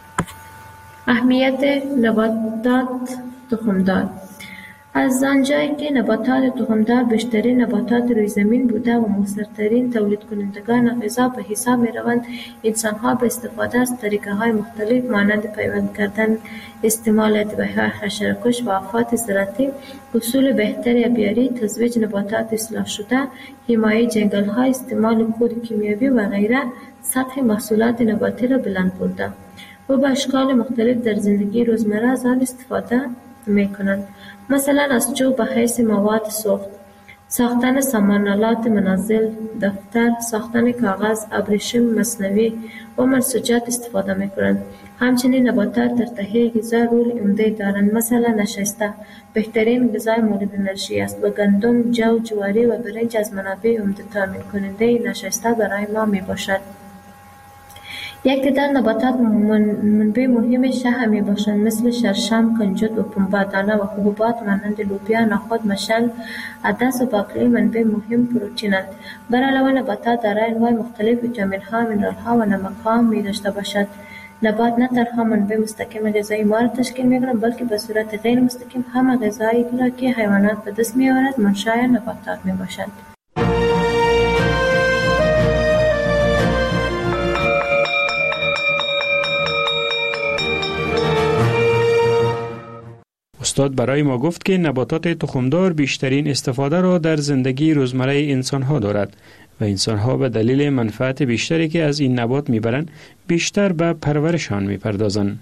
Speaker 22: اهمیت نباتات تخمدار. از آنجایی که نباتات تخمدار بیشترین نباتات روی زمین بوده و مؤثرترین تولید کنندگان غذا به حساب می روند، انسان‌ها به استفاده از طریقه‌های مختلف مانند پیوند کردن، استعمال ادویه‌های حشره‌کش و آفات زراعتی، اصول بهتر آبیاری، تزویج نباتات اصلاح شده، حمایه جنگل‌ها، استعمال کود کیمیایی و غیره، سطح محصولات نباتی را بلند برده و با اشکال مختلف در زندگی روزمره از آن استفاده می کنند. مثلا از چوب به حیث مواد سوخت، ساختن سامانالات منزل، دفتر، ساختن کاغذ، ابریشم مصنوعی و منسوجات استفاده می کنند. همچنین نباتات در تهیه غذا رول عمده دارند. مثلا نشاسته بهترین غذای مورد انرژی است و گندم، جو، جواری و برنج از منابع عمده تامین کننده نشاسته برای ما می باشد. یک تعداد نباتات منبع مهم شحم می باشند مثل شرشم، کنجد و پنبه. دانه و حبوبات مانند لوبیا، نخود، مشل، عدس و باقلی منبع مهم پروتئینند. بر علاوه نباتات دارای انواع مختلف ویتامین‌ها، مینرال‌ها و نمک‌ها می داشته باشد. نبات نه تنها منبع مستقیم غذایی ما را تشکیل می کند بلکه به صورت غیر مستقیم هم غذایی را که حیوانات به دست می آورد منشأ نباتات می باشد.
Speaker 21: استاد برای ما گفت که نباتات تخمدار بیشترین استفاده را در زندگی روزمره انسان‌ها دارد و انسان‌ها به دلیل منفعت بیشتری که از این نبات می‌برند بیشتر به پرورشان می‌پردازند.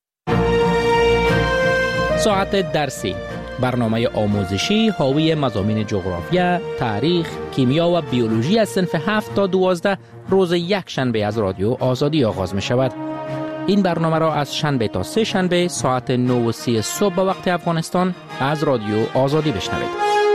Speaker 2: ساعت درسی، برنامه آموزشی حاوی مضامین جغرافیا، تاریخ، کیمیا و بیولوژی از صنف هفت تا دوازده روز یک شنبه از رادیو آزادی آغاز می‌شود. این برنامه را از شنبه تا سه شنبه ساعت نه و سی صبح به وقت افغانستان از رادیو آزادی بشنوید.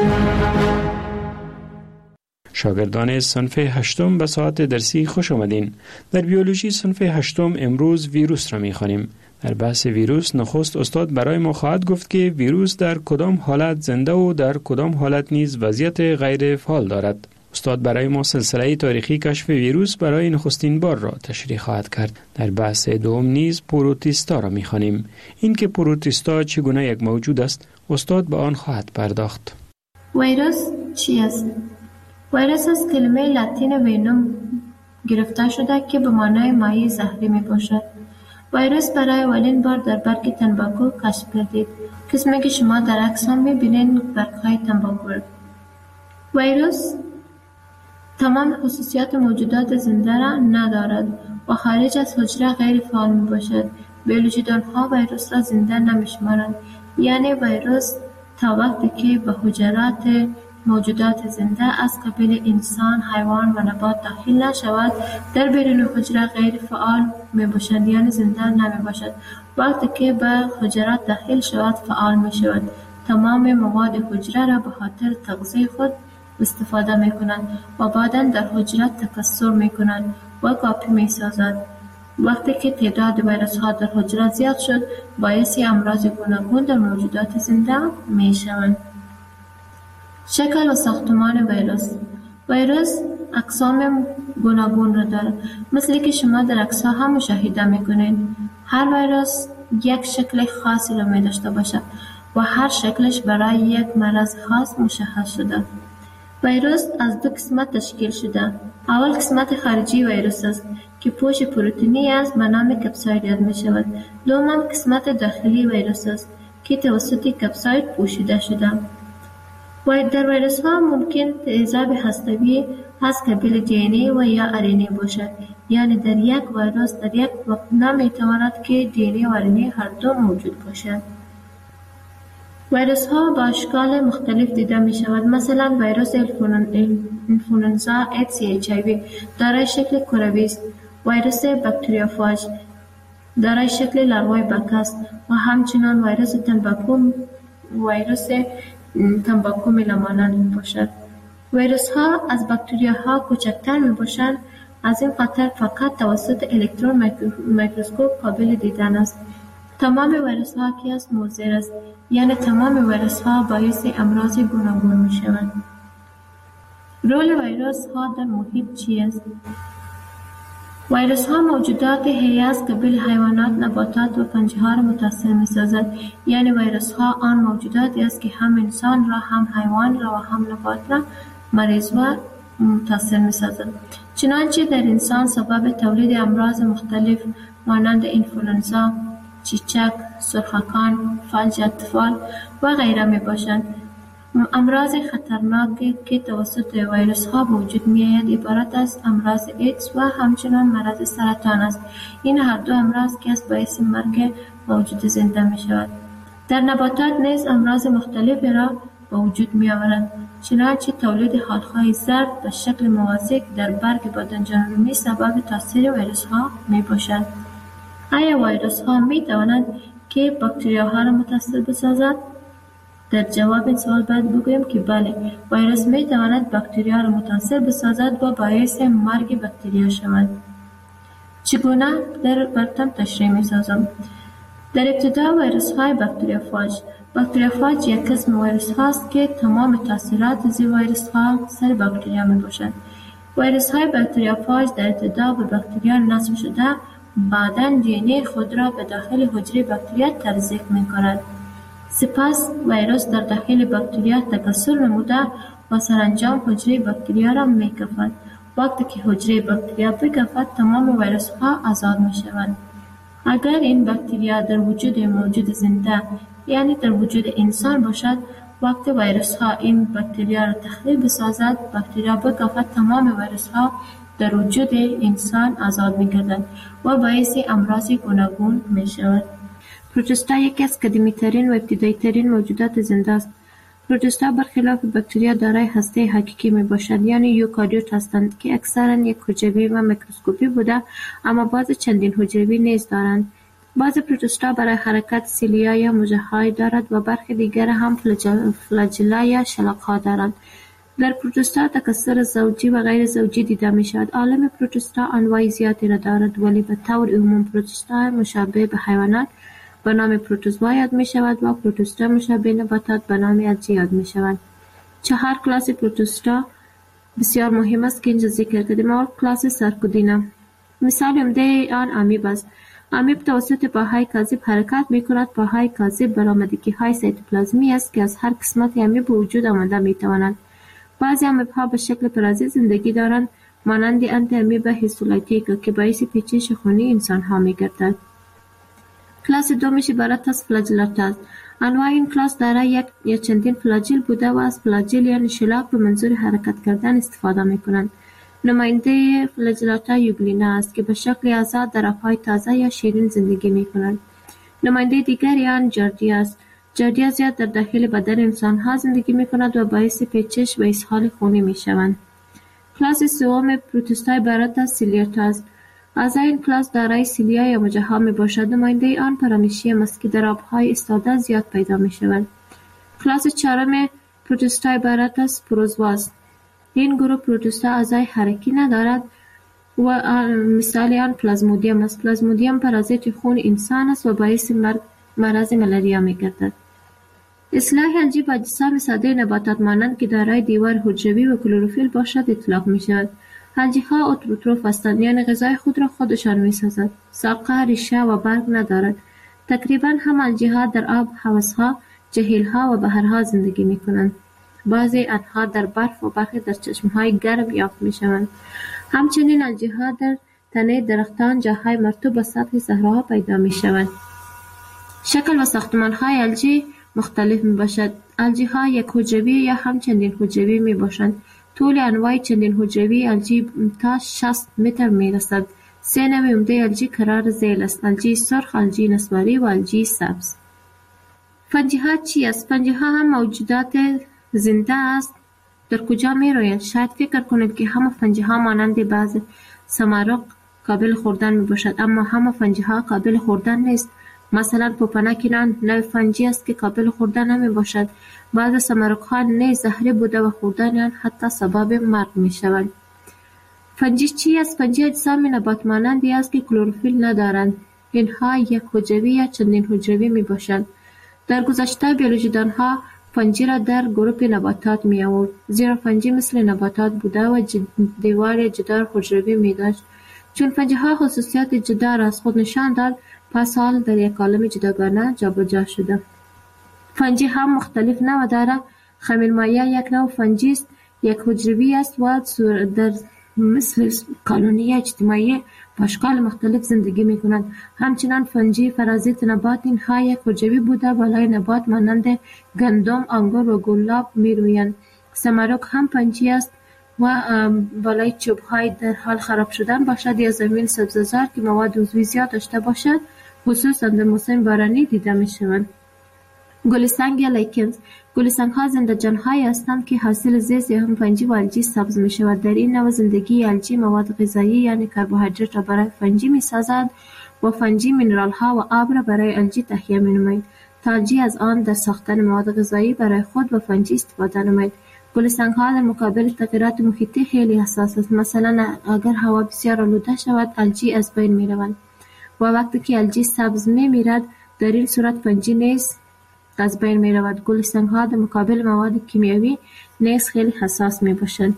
Speaker 21: شاگردان صنف هشتم به ساعت درسی خوش آمدین. در بیولوژی صنف هشتم امروز ویروس را می خوانیم. در بحث ویروس نخست استاد برای ما خواهد گفت که ویروس در کدام حالت زنده و در کدام حالت نیز وضعیت غیر فعال دارد. استاد برای ما سلسله تاریخی کشف ویروس برای نخستین بار را تشریح خواهد کرد. در بحث دوم نیز پروتیستا را می‌خوانیم. این که پروتیستا چگونه یک موجود است، استاد به آن خواهد پرداخت.
Speaker 22: ویروس چی است؟ ویروس از کلمه لاتین وینوم گرفته شده که به معنای مایع زهری میباشد. ویروس برای اولین بار در برگ تنباکو کشف گردید. قسمی که شما در عکس هم می‌بینید برگ‌های تنباکو. ویروس تمام خصوصیات موجودات زنده را ندارد و خارج از حجره غیر فعال می باشد. بیولوژیدان‌ها ویروس را زنده نمی‌شمارند، یعنی ویروس تا وقتی که به حجرات موجودات زنده از قبیل انسان، حیوان و نبات داخل نشود در بیرون حجره غیر فعال می باشد، یعنی زنده نمی باشد. وقتی که به حجرات داخل شود فعال می شود. تمام مواد حجره را به خاطر تغذیه خود استفاده می کنند و بعدا در حجره تکثر می کنند و کاپی می سازد. وقتی که تعداد ویروس ها در حجره زیاد شد، باعث امراض گوناگون در موجودات زنده می شوند. شکل و ساختمان ویروس. ویروس اقسام گوناگون را دارد، مثل که شما در عکس‌ها هم مشاهده می‌کنید. هر ویروس یک شکل خاصی را می داشته باشد و هر شکلش برای یک مرض خاص مشخص شده. ویروس از دو قسمت تشکیل شده. اول قسمت خارجی ویروس است که پوش پروتئینی است به نام کپساید یاد می شود. دوم قسمت داخلی ویروس است که توسط کپساید پوشیده شده. و در ویروس ها ممکن تضاد هسته‌ای از قبیل دی ان ای و یا ار ان ای باشد، یعنی در یک ویروس در یک وقت نمی تواند که دی ان ای و ار ان ای هر دو موجود باشد. ویروس ها با اشکال مختلف دیده می شود. مثلا ویروس انفلوئنزا ایدز یا اچ آی وی دارای شکل کروی است. ویروس باکتریوفاژ دارای شکل لاروی بک است و همچنین ویروس تنباکو ویروس تنباکو میلمانند می باشد. ویروس ها از باکتریا ها کوچکتر می باشند، از این خاطر فقط توسط الکترون میکروسکوپ قابل دیدن است. تمام ویروس ها که از مضر است، یعنی تمام ویروس ها باعث امراض گوناگون می شوند. رول ویروس ها در محیط چی است؟ ویروس ها موجودات حیه از قبیل حیوانات، نباتات و پنجه ها را متاثر می سازد. یعنی ویروس ها آن موجوداتی است که هم انسان را، هم حیوان را و هم نبات را مریض و متاثر می سازد. چنانچه در انسان سبب تولید امراض مختلف مانند انفلوئنزا، چیچک، سرخکان، فلج اطفال و غیره می باشند. امراض خطرناکی که توسط ویروس ها به وجود می آید عبارت از امراض ایدز و همچنین مرض سرطان است. این هر دو امراض که از باعث مرگ موجود زنده می شود. در نباتات نیز امراض مختلفی را به وجود می آورند، چنانچه تولید حالهای زرد به شکل موازی در برگ بادنجانرومی سبب تاثیر ویروس ها می باشد. آیا ویروس ها می توانند که باکتریاها را متاثر بسازند؟ در جواب این سوال باید بگوییم که بله، ویروس می تواند باکتریا را متاثر بسازد و باعث مرگ باکتریا شود. چگونه در براتون تشریح می سازم؟ در ابتدا ویروس های باکتریوفاژ. باکتریوفاژ یک قسم ویروس هاست که تمام تاثیرات از ویروس ها سر باکتریا می باشد. ویروس های باکتریوفاژ در ابتدا به باکتریا نصب شده، بعداً دی ان ای خود را به داخل حجره باکتریا تزریق می کند. سپس ویروس در داخل باکتریا تکثر نموده و سرانجام حجره باکتریا را می کفد. وقتی که حجره باکتریا بکفد، تمام ویروس ها آزاد می شوند. اگر این باکتریا در وجود موجود زنده، یعنی در وجود انسان باشد، وقتی ویروس ها این باکتریا را تخریب بسازد، باکتریا بکفد، تمام ویروس ها در وجود انسان آزاد می گردند و باعث امراض گوناگون می شود. پروتوستا یکی از قدیمی ترین و ابتدایی ترین موجودات زنده است. پروتوستا برخلاف باکتریا دارای هسته حقیقی می باشد، یعنی یوکاریوت هستند که اکثرا یک حجروی و میکروسکوپی بوده، اما بعض چندین حجروی نیز دارند. بعض پروتوستا برای حرکت سیلیا یا مژه‌های دارد و برخی دیگر هم فلاجلا یا شلاق‌ها دارند. در پروتوستا تکثر زوجی و غیر زوجی دیده می شود. عالم پروتوستا انواع زیادی را دارد، ولی به طور عموم پروتوستا مشابه به حیوانات به نام پروتوزوا یاد می شود و پروتوستا مشابه نباتات به نام الجی یاد می شود. چهار کلاس پروتوستا بسیار مهم است که اینجا ذکر کردیم. اول کلاس سارکودینا، مثال عمده آن امیب است. امیب توسط پاهای کاذب حرکت می کند. پاهای کاذب برآمدگی های سایتوپلازمی است که از هر قسمت امیب وجود آمده می توانند. بعضی امیب ها به شکل پرازیت زندگی دارند، مانند انتی امیب هیستولایتیکا که باعث پیچش خونی انسان ها می گردد. کلاس دومش عبارت از فلاجلات است. انواع این کلاس دارای یک یا چندین فلاجل بوده و از فلاجل یعنی شلاق به منظور حرکت کردن استفاده می کنند. نماینده فلاجلات یوگلینا است که به شکل آزاد در آبهای تازه یا شیرین زندگی می کنند. نماینده دیگر آن جاردیا است. جاردیا زیاد در داخل بدن انسان ها زندگی می کند و باعث پیچش و اسهال خونی می شوند. کلاس سوم پروتوستا عبارت از سیلیاتا است. اعضای این کلاس دارای سیلیا یا مژه‌ها می باشد. نماینده آن پرامشیم است که در آبهای ایستاده زیاد پیدا می شود. کلاس چهارم پروتوستای عبارت از پروزواست. این گروه پروتوستا اعضای حرکی ندارد و مثال آن پلازمودیم است. پلازمودیم پارازیت خون انسان است و باعث مرگ مرض ملاریا می‌گردد. اصلاح الجی با اجسام ساده نباتات مانند که دارای دیوار حجروی و کلروفیل باشد اطلاق می‌شود. الجی‌ها اتروتروف هستند، یعنی غذای خود را خودشان می‌سازند. ساقه، ریشه و برگ ندارد. تقریباً هم الجی‌ها در آب، حوض‌ها، جهیل‌ها و بحرها زندگی می‌کنند. بعضی آنها در برف و برخی در چشمه‌های گرم یافت می‌شوند. همچنین الجی‌ها در تنه درختان، جاهای مرطوب و سطح صحراها پیدا می‌شوند. شکل و ساختمان‌های الجی مختلف می‌باشد. الجی‌ها یک حجروی یا هم چندین حجروی می‌باشند. طول انواع چندین حجروی الجی تا شصت متر می‌رسد. سه نوع عمده الجی قرار ذیل است: الجی سرخ، الجی نسواری و الجی سبز. فنجی‌ها چی است؟ فنجی‌ها هم موجودات زنده است. در کجا می‌رویند؟ شاید فکر کنید که همه فنجی‌ها مانند بعض سمارق قابل خوردن می‌باشد، اما همه فنجی‌ها قابل خوردن نیست. مثلا پوپنک نان نوع فنجی است که قابل خوردن نمی‌باشد. بعض سمارق‌ها نیز زهری بوده و خوردن آن حتی سبب مرگ می‌شوند. فنجی چی است؟ فنجی اجسام نبات مانندی است که کلروفیل ندارند. اینها یک حجروی یا چندین حجروی می‌باشند. در گذشته بیولوژیدان‌ها فنجی را در گروه نباتات می آورد، زیرا فنجی مثل نباتات بوده و دیوار جدار حجروی می داشت. چون فنجی‌ها خصوصیات جدار از خود نشان داد، پس حال در یک عالم جداگانه جابجا شده. فنجی هم مختلف نوع دارد. خمیرمایه یک نوع فنجی است، یک حجروی است و در مثل کالونی اجتماعی با اشکال مختلف زندگی می کنند. همچنان فنجی فرازیت نبات اینها یک حجروی بوده بالای نبات مانند گندم، انگور و گلاب می رویند. سمارق هم فنجی است و بالای چوب‌های در حال خراب شدن باشد یا زمین سبززار که مواد عضوی زیاد داشته باشد، خصوصا در موسم بارانی دیده می شوند. گلسنگ یا لیکنز. گلسنگ ها زنده جان‌هایی هستند که حاصل زیست یا هم فنجی و الجی سبز می شود. در این نوع زندگی الجی مواد غذایی یعنی کربوهیدرات را برای فنجی می سازد و فنجی مینرال ها و آب را برای الجی تهیه می نماید تا الجی از آن در ساختن مواد غذایی برای خود و فنجی استفاده نماید. گلسنگ ها در مقابل تغییرات محیطی خیلی حساس است. مثلا اگر هوا بسیار آلوده شود الجی از بین می روند و وقتی که الجی سبز می میرد در این صورت فنجی نیز از بین می رود. گلسنگ ها در مقابل مواد کیمیایی نیز خیلی حساس می باشند.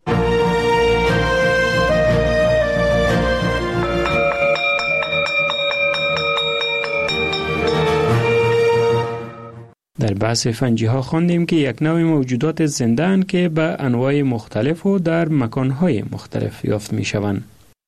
Speaker 21: در بحث فنجی ها خواندیم که یک نوع موجودات زنده اند که به انواع مختلف و در مکانهای مختلف یافت می شوند.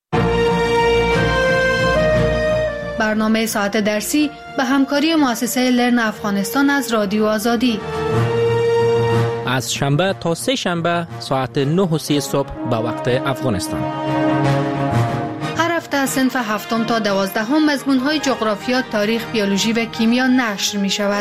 Speaker 3: برنامه ساعت درسی به همکاری مؤسسه لرن افغانستان از رادیو آزادی.
Speaker 2: از شنبه تا سه شنبه ساعت نه و سی صبح به وقت افغانستان.
Speaker 3: هر هفته از صنف هفتم تا دوازدهم مضمون‌های جغرافیا، تاریخ، بیولوژی و کیمیا نشر می شود.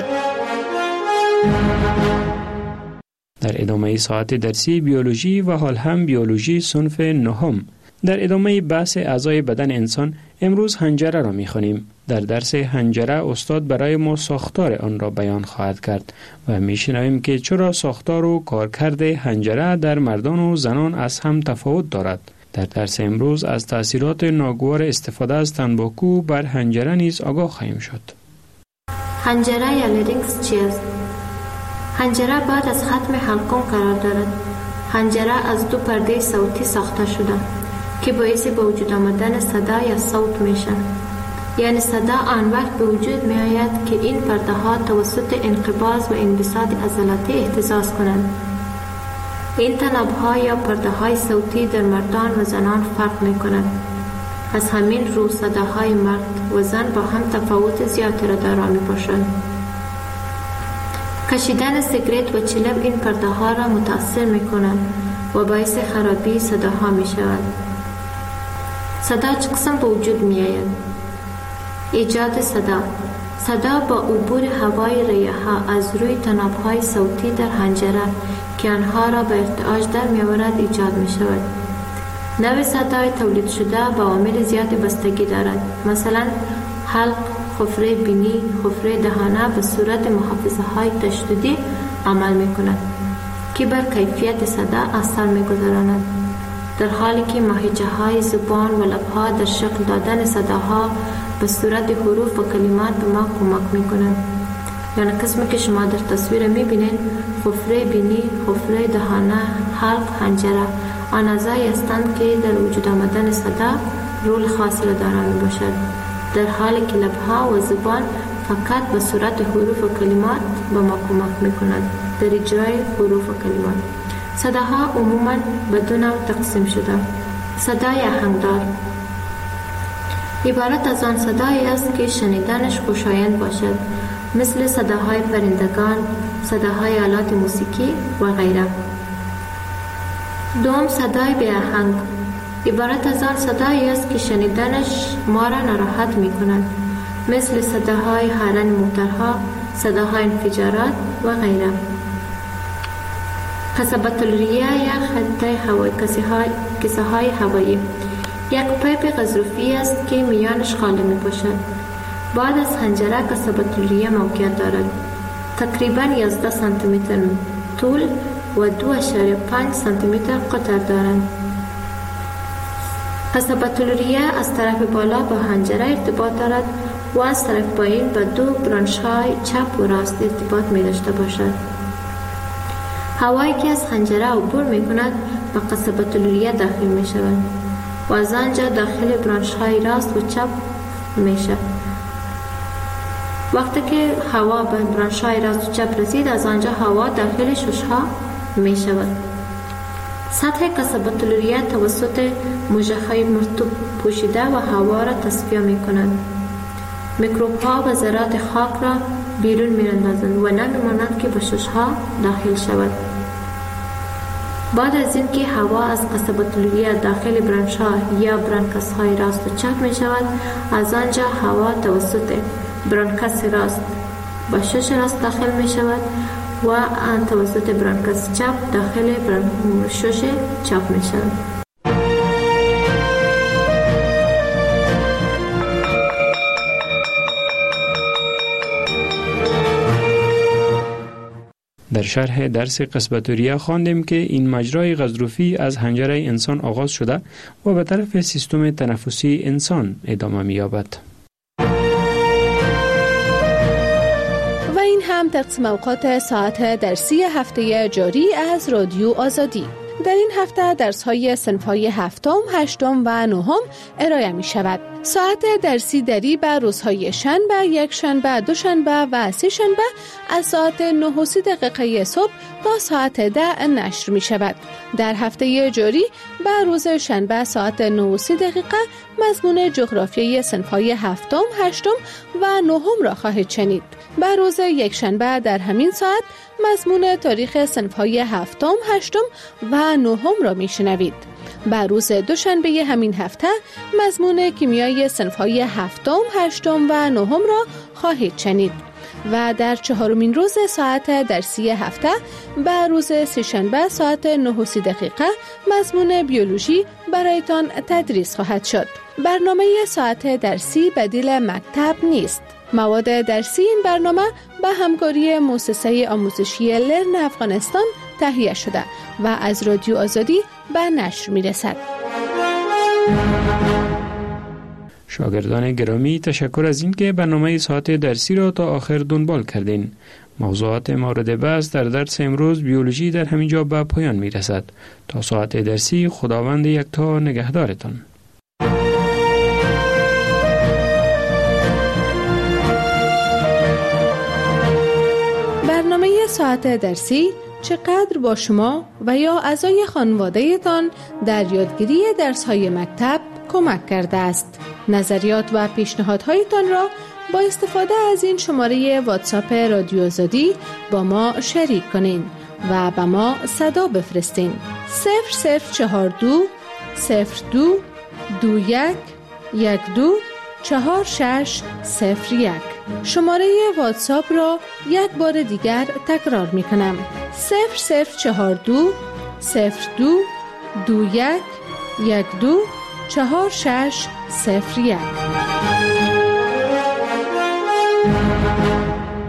Speaker 21: در ادامه ساعت درسی بیولوژی و حال هم بیولوژی صنف نهم. در ادامه بحث اعضای بدن انسان امروز حنجره را می‌خوانیم. در درس حنجره استاد برای ما ساختار آن را بیان خواهد کرد و می‌شنویم که چرا ساختار و کارکرد حنجره در مردان و زنان از هم تفاوت دارد. در درس امروز از تأثیرات ناگوار استفاده از تنباکو بر حنجره نیز آگاه خواهیم شد.
Speaker 22: حنجره یا لرینکس چی است؟ حنجره بعد از ختم حلقوم قرار دارد. حنجره از دو پرده صوتی ساخته شده که باعث به وجود آمدن صدا یا صوت میشه. یعنی صدا آن وقت به وجود می آید که این پرده ها توسط انقباض و انبساط عضلاتی اهتزاز کنند. این تناب ها یا پرده های صوتی در مردان و زنان فرق می کنند. از همین رو صداهای مرد و زن با هم تفاوت زیادی را دارا می باشند. کشیدن سیگرت و چلم این پرده ها را متاثر می کنند و باعث خرابی صداها می شود. صدا چه قسم به وجود می آید؟ ایجاد صدا. صدا با عبور هوای ریه ها از روی تناب های صوتی در حنجره که آنها را به ارتعاش در می آورد ایجاد می شود. نوع صدای تولید شده با عوامل زیادی بستگی دارد. مثلا حلق، خفره بینی، خفره دهانه به صورت محافظه های تشدیدی عمل می کند که بر کیفیت صدا اثر می گذراند، در حالی که ماهیچه های زبان و لبها در شکل دادن صداها به صورت حروف و کلمات به ما کمک می کنند. یعنی قسمی که شما در تصویر می بینید خفره بینی، خفره دهانه، حلق، حنجره آن اعضایی هستند که در وجود آمدن صدا رول خاصی را دارا می باشد، در حالی که لبها و زبان فقط به صورت حروف و کلمات به ما کمک می کنند در اجرای حروف و کلمات. صداها عموماً به دو نوع تقسیم شده. صدای آهنگدار عبارت از آن صدایی است که شنیدنش خوشایند باشد، مثل صداهای پرندگان، صداهای آلات موسیقی و غیره. دوم، صدای بی آهنگ عبارت از آن صدایی است که شنیدنش ما را ناراحت می کند، مثل صداهای هارن موترها، صداهای انفجارات و غیره. قصبة یا خطه هوایی، کیسه های هوایی یک پیپ غضروفی است که میانش خالی می باشد. بعد از حنجره قصبة الریه موقعیت دارد، تقریباً یازده سانتی متر طول و دو اشاریه پنج سانتی متر قطر دارند. قصبة الریه از طرف بالا با حنجره ارتباط دارد و از طرف پایین با دو برانش های چپ و راست ارتباط می داشته باشد. هوایی که از حنجره عبور می کند به قصبة الریه داخل می شود و از آنجا داخل برانش های راست و چپ می شود. وقتی که هوا به برانش های راست و چپ رسید، از آنجا هوا داخل ششها می شود. سطح قصبة الریه توسط موجه های مرطوب پوشیده و هوا را تصفیه می کند. میکروب ها و ذرات خاک را بیرون می اندازند و نمی مانند که به ششها داخل شود. بعد از اینکه هوا از قصبة الریه داخل برانش ها یا برانکس های راست و چپ می شود، از آنجا هوا توسط برانکس راست به شش راست داخل می شود و آن توسط برانکس چپ داخل شش چپ می شود.
Speaker 21: در شرح درس قصبة الریه خواندیم که این مجرای غضروفی از حنجره انسان آغاز شده و به طرف سیستم تنفسی انسان ادامه می‌یابد.
Speaker 5: و این هم تقسیم اوقات ساعت درسی هفته جاری از رادیو آزادی. در این هفته درس‌های صنف‌های هفتم، هشتم و نهم ارائه می شود. ساعت درسی دری به روزهای شنبه، یک شنبه، دو شنبه و سه شنبه از ساعت نه و سی دقیقه صبح تا ساعت ده نشر می شود. در هفته جاری به روز شنبه ساعت نه و سی دقیقه مضمون جغرافیای صنف‌های هفتم، هشتم و نهم را خواهید شنید. به روز یک شنبه در همین ساعت مضمون تاریخ صنف‌های هفتم، هشتم و نهم را میشنوید. به روز دوشنبه همین هفته مضمون کیمیای صنف‌های هفتم، هشتم و نهم را خواهید شنید. و در چهارمین روز ساعت درسی هفته به روز سه‌شنبه ساعت نه و سی دقیقه مضمون بیولوژی برایتان تدریس خواهد شد. برنامه ساعت درسی بدیل مکتب نیست. مواد درسی این برنامه به همکاری مؤسسه آموزشی لرن افغانستان تهیه شده و از رادیو آزادی به نشر می رسد.
Speaker 21: شاگردان گرامی، تشکر از اینکه برنامه ساعت درسی را تا آخر دنبال کردین. موضوعات مورد بحث در درس امروز بیولوژی در همینجا به پایان می رسد. تا ساعت درسی، خداوند یکتا نگهدارتان.
Speaker 5: برنامه ساعت درسی چقدر با شما و یا اعضای خانواده تان در یادگیری درس‌های مکتب کمک کرده است. نظریات و پیشنهادهایتان را با استفاده از این شماره واتساپ رادیو آزادی با ما شریک کنین و با ما صدا بفرستین. صفر صفر چهار دو صفر دو دو یک یک دو چهار شش صفر یک. شماره واتساپ را یک بار دیگر تکرار می کنم. صفر صفر چهار دو صفر دو دو یک یک دو چهار شش صفر یک.